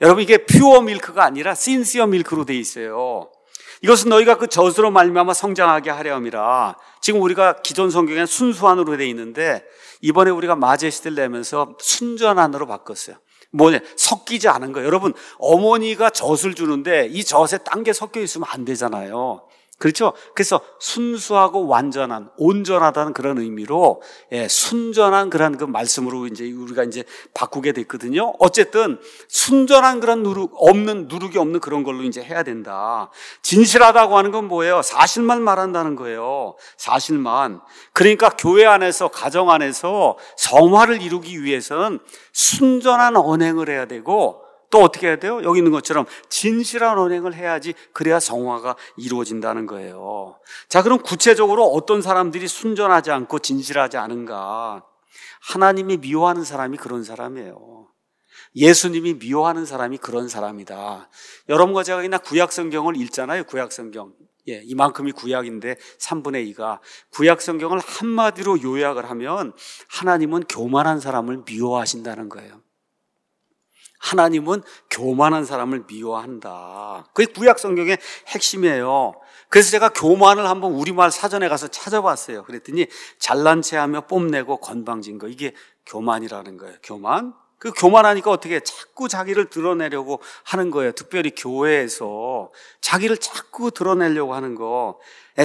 여러분 이게 퓨어 밀크가 아니라 신시어 밀크로 돼 있어요. 이것은 너희가 그 젖으로 말미암아 성장하게 하려 함이라. 지금 우리가 기존 성경에는 순수한으로 돼 있는데 이번에 우리가 마제스티를 내면서 순전한으로 바꿨어요. 뭐냐? 섞이지 않은 거예요. 여러분 어머니가 젖을 주는데 이 젖에 딴 게 섞여 있으면 안 되잖아요. 그렇죠? 그래서 순수하고 완전한, 온전하다는 그런 의미로, 예, 순전한 그런 그 말씀으로 이제 우리가 이제 바꾸게 됐거든요. 어쨌든, 순전한 그런 누룩, 없는, 누룩이 없는 그런 걸로 이제 해야 된다. 진실하다고 하는 건 뭐예요? 사실만 말한다는 거예요. 사실만. 그러니까 교회 안에서, 가정 안에서 성화를 이루기 위해서는 순전한 언행을 해야 되고, 또 어떻게 해야 돼요? 여기 있는 것처럼 진실한 언행을 해야지 그래야 성화가 이루어진다는 거예요. 자, 그럼 구체적으로 어떤 사람들이 순전하지 않고 진실하지 않은가? 하나님이 미워하는 사람이 그런 사람이에요. 예수님이 미워하는 사람이 그런 사람이다. 여러분과 제가 그냥 구약성경을 읽잖아요. 구약성경. 예, 이만큼이 구약인데 삼분의 이가 구약성경을 한마디로 요약을 하면 하나님은 교만한 사람을 미워하신다는 거예요. 하나님은 교만한 사람을 미워한다. 그게 구약 성경의 핵심이에요. 그래서 제가 교만을 한번 우리말 사전에 가서 찾아봤어요. 그랬더니 잘난 체하며 뽐내고 건방진 거, 이게 교만이라는 거예요. 교만. 그 교만하니까 어떻게 자꾸 자기를 드러내려고 하는 거예요. 특별히 교회에서 자기를 자꾸 드러내려고 하는 거,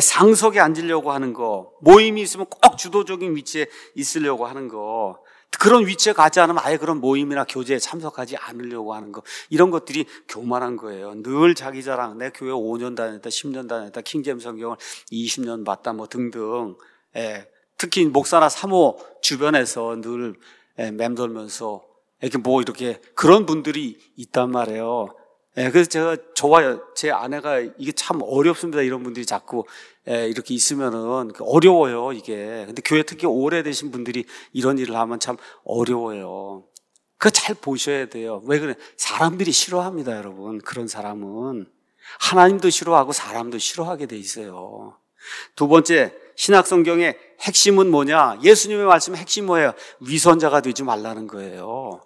상석에 앉으려고 하는 거, 모임이 있으면 꼭 주도적인 위치에 있으려고 하는 거, 그런 위치에 가지 않으면 아예 그런 모임이나 교제에 참석하지 않으려고 하는 거, 이런 것들이 교만한 거예요. 늘 자기 자랑, 내 교회 오 년 다녔다, 십 년 다녔다, 킹제임스 성경을 이십 년 봤다, 뭐 등등. 예, 특히 목사나 사모 주변에서 늘 예, 맴돌면서 이렇게 뭐 이렇게 그런 분들이 있단 말이에요. 예, 그래서 제가 저와 제 아내가 이게 참 어렵습니다. 이런 분들이 자꾸 예, 이렇게 있으면은 어려워요, 이게. 근데 교회 특히 오래되신 분들이 이런 일을 하면 참 어려워요. 그거 잘 보셔야 돼요. 왜 그래? 사람들이 싫어합니다, 여러분. 그런 사람은. 하나님도 싫어하고 사람도 싫어하게 돼 있어요. 두 번째, 신약성경의 핵심은 뭐냐? 예수님의 말씀의 핵심이 뭐예요? 위선자가 되지 말라는 거예요.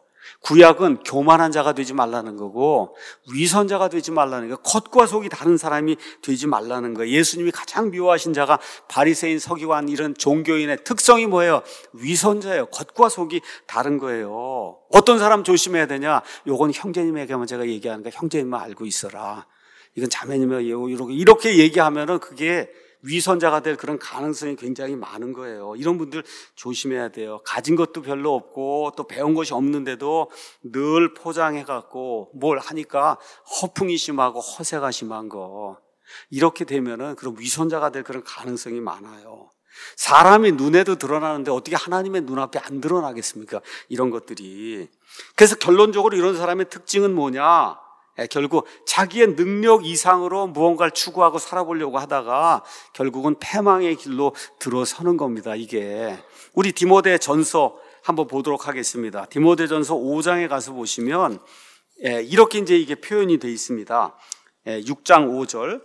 구약은 교만한 자가 되지 말라는 거고 위선자가 되지 말라는 거예요. 겉과 속이 다른 사람이 되지 말라는 거예요. 예수님이 가장 미워하신 자가 바리새인, 서기관 이런 종교인의 특성이 뭐예요? 위선자예요. 겉과 속이 다른 거예요. 어떤 사람 조심해야 되냐? 요건 형제님에게만 제가 얘기하는 거야. 형제님만 알고 있어라. 이건 자매님에게 이렇게, 이렇게 얘기하면은 그게 위선자가 될 그런 가능성이 굉장히 많은 거예요. 이런 분들 조심해야 돼요. 가진 것도 별로 없고 또 배운 것이 없는데도 늘 포장해갖고 뭘 하니까 허풍이 심하고 허세가 심한 거. 이렇게 되면은 그런 위선자가 될 그런 가능성이 많아요. 사람이 눈에도 드러나는데 어떻게 하나님의 눈앞에 안 드러나겠습니까? 이런 것들이. 그래서 결론적으로 이런 사람의 특징은 뭐냐? 결국 자기의 능력 이상으로 무언가를 추구하고 살아보려고 하다가 결국은 패망의 길로 들어서는 겁니다. 이게 우리 디모데 전서 한번 보도록 하겠습니다. 디모데 전서 오 장에 가서 보시면 이렇게 이제 이게 표현이 되어 있습니다. 육 장 오 절.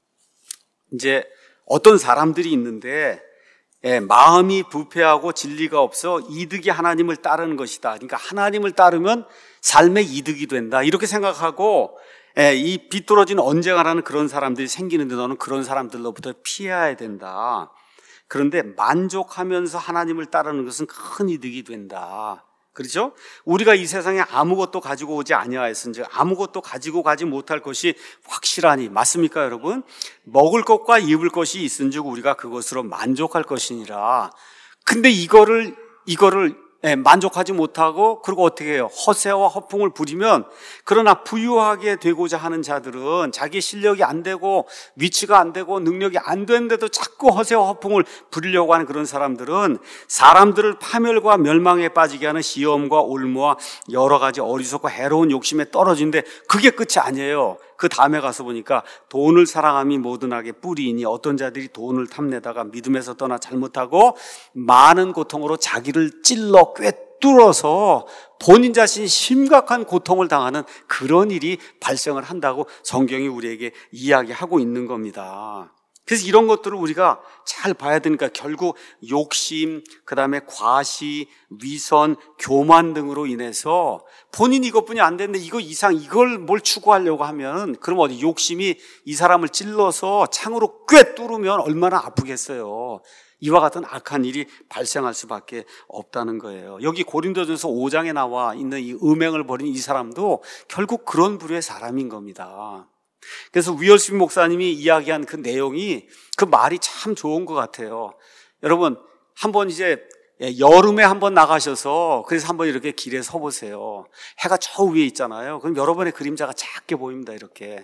이제 어떤 사람들이 있는데 마음이 부패하고 진리가 없어 이득이 하나님을 따르는 것이다. 그러니까 하나님을 따르면 삶의 이득이 된다. 이렇게 생각하고 이 비뚤어진 언쟁하라는 그런 사람들이 생기는데 너는 그런 사람들로부터 피해야 된다. 그런데 만족하면서 하나님을 따르는 것은 큰 이득이 된다. 그렇죠? 우리가 이 세상에 아무것도 가지고 오지 아니하였은즉 아무것도 가지고 가지 못할 것이 확실하니, 맞습니까 여러분? 먹을 것과 입을 것이 있은즉 우리가 그것으로 만족할 것이니라. 근데 이거를 이거를 예, 만족하지 못하고 그리고 어떻게 해요? 허세와 허풍을 부리면, 그러나 부유하게 되고자 하는 자들은 자기 실력이 안 되고 위치가 안 되고 능력이 안 되는데도 자꾸 허세와 허풍을 부리려고 하는 그런 사람들은 사람들을 파멸과 멸망에 빠지게 하는 시험과 올무와 여러 가지 어리석고 해로운 욕심에 떨어지는데 그게 끝이 아니에요. 그 다음에 가서 보니까 돈을 사랑함이 모든 악의 뿌리이니 어떤 자들이 돈을 탐내다가 믿음에서 떠나 잘못하고 많은 고통으로 자기를 찔러 꿰뚫어서 본인 자신이 심각한 고통을 당하는 그런 일이 발생을 한다고 성경이 우리에게 이야기하고 있는 겁니다. 그래서 이런 것들을 우리가 잘 봐야 되니까 결국 욕심, 그 다음에 과시, 위선, 교만 등으로 인해서 본인이 이것뿐이 안 되는데 이거 이상 이걸 뭘 추구하려고 하면 그럼 어디 욕심이 이 사람을 찔러서 창으로 꿰 뚫으면 얼마나 아프겠어요. 이와 같은 악한 일이 발생할 수밖에 없다는 거예요. 여기 고린도전서 오 장에 나와 있는 이 음행을 벌인 이 사람도 결국 그런 부류의 사람인 겁니다. 그래서 위얼스비 목사님이 이야기한 그 내용이 그 말이 참 좋은 것 같아요. 여러분 한번 이제 여름에 한번 나가셔서 그래서 한번 이렇게 길에 서 보세요. 해가 저 위에 있잖아요. 그럼 여러분의 그림자가 작게 보입니다. 이렇게.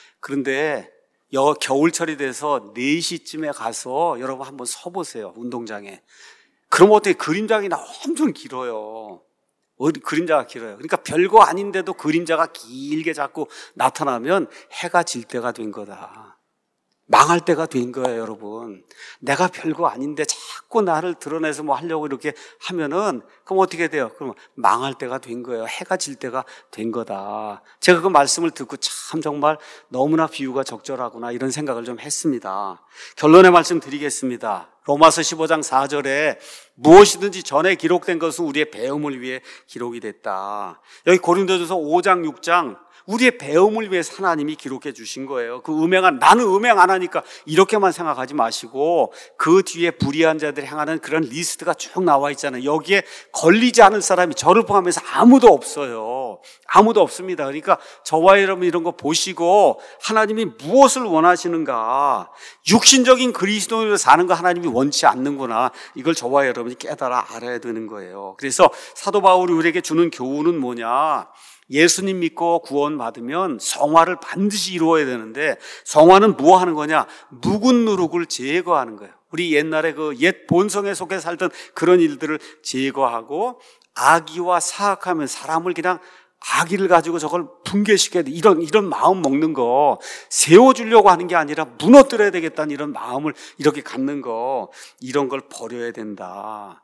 그런데 여, 겨울철이 돼서 네 시쯤에 가서 여러분 한번 서 보세요. 운동장에. 그럼 어떻게 그림자가 엄청 길어요. 어디 그림자가 길어요. 그러니까 별거 아닌데도 그림자가 길게 자꾸 나타나면 해가 질 때가 된 거다. 망할 때가 된 거예요, 여러분. 내가 별거 아닌데 자꾸 나를 드러내서 뭐 하려고 이렇게 하면은 그럼 어떻게 돼요? 그럼 망할 때가 된 거예요. 해가 질 때가 된 거다. 제가 그 말씀을 듣고 참 정말 너무나 비유가 적절하구나 이런 생각을 좀 했습니다. 결론의 말씀 드리겠습니다. 로마서 십오 장 사 절에 무엇이든지 전에 기록된 것은 우리의 배움을 위해 기록이 됐다. 여기 고린도전서 오 장 육 장 우리의 배움을 위해서 하나님이 기록해 주신 거예요. 그 음행한, 나는 음행 안 하니까 이렇게만 생각하지 마시고 그 뒤에 불의한 자들이 행하는 그런 리스트가 쭉 나와 있잖아요. 여기에 걸리지 않을 사람이 저를 포함해서 아무도 없어요. 아무도 없습니다. 그러니까 저와 여러분 이런 거 보시고 하나님이 무엇을 원하시는가, 육신적인 그리스도인으로 사는 거 하나님이 원치 않는구나, 이걸 저와 여러분이 깨달아 알아야 되는 거예요. 그래서 사도 바울이 우리에게 주는 교훈은 뭐냐, 예수님 믿고 구원받으면 성화를 반드시 이루어야 되는데 성화는 뭐 하는 거냐, 묵은 누룩을 제거하는 거예요. 우리 옛날에 그 옛 본성에 속해 살던 그런 일들을 제거하고 악의와 사악하면 사람을 그냥 악의를 가지고 저걸 붕괴시켜야 돼, 이런 이런 마음 먹는 거, 세워주려고 하는 게 아니라 무너뜨려야 되겠다는 이런 마음을 이렇게 갖는 거, 이런 걸 버려야 된다.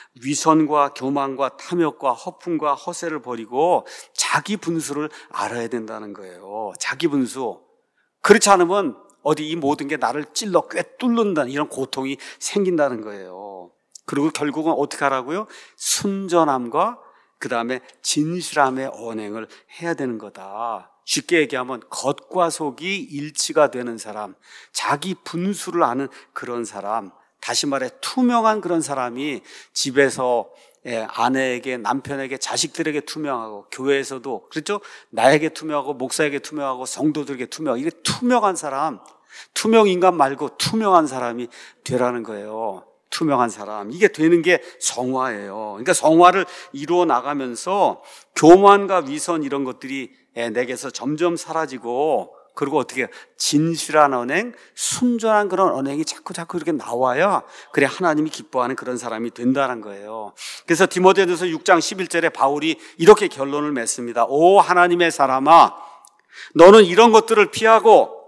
위선과 교만과 탐욕과 허풍과 허세를 버리고 자기 분수를 알아야 된다는 거예요. 자기 분수. 그렇지 않으면 어디 이 모든 게 나를 찔러 꿰뚫는다는 이런 고통이 생긴다는 거예요. 그리고 결국은 어떻게 하라고요? 순전함과 그 다음에 진실함의 언행을 해야 되는 거다. 쉽게 얘기하면 겉과 속이 일치가 되는 사람, 자기 분수를 아는 그런 사람, 다시 말해 투명한 그런 사람이 집에서 아내에게, 남편에게, 자식들에게 투명하고, 교회에서도 그렇죠? 나에게 투명하고, 목사에게 투명하고, 성도들에게 투명하고, 이게 투명한 사람, 투명 인간 말고 투명한 사람이 되라는 거예요. 투명한 사람, 이게 되는 게 성화예요. 그러니까 성화를 이루어 나가면서 교만과 위선 이런 것들이 내게서 점점 사라지고, 그리고 어떻게 진실한 언행, 순전한 그런 언행이 자꾸 자꾸 이렇게 나와야 그래 하나님이 기뻐하는 그런 사람이 된다는 거예요. 그래서 디모데전서 육 장 십일 절에 바울이 이렇게 결론을 맺습니다. 오 하나님의 사람아, 너는 이런 것들을 피하고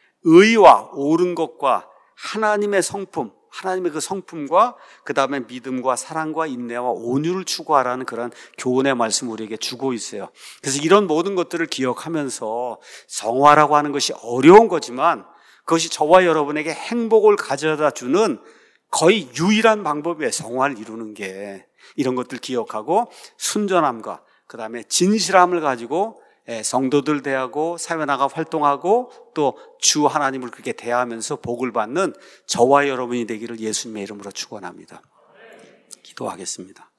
의와 옳은 것과 하나님의 성품, 하나님의 그 성품과 그 다음에 믿음과 사랑과 인내와 온유를 추구하라는 그런 교훈의 말씀 우리에게 주고 있어요. 그래서 이런 모든 것들을 기억하면서 성화라고 하는 것이 어려운 거지만 그것이 저와 여러분에게 행복을 가져다 주는 거의 유일한 방법이에요. 성화를 이루는 게. 이런 것들 기억하고 순전함과 그 다음에 진실함을 가지고 성도들 대하고 사회 나가 활동하고 또 주 하나님을 그렇게 대하면서 복을 받는 저와 여러분이 되기를 예수님의 이름으로 축원합니다. 기도하겠습니다.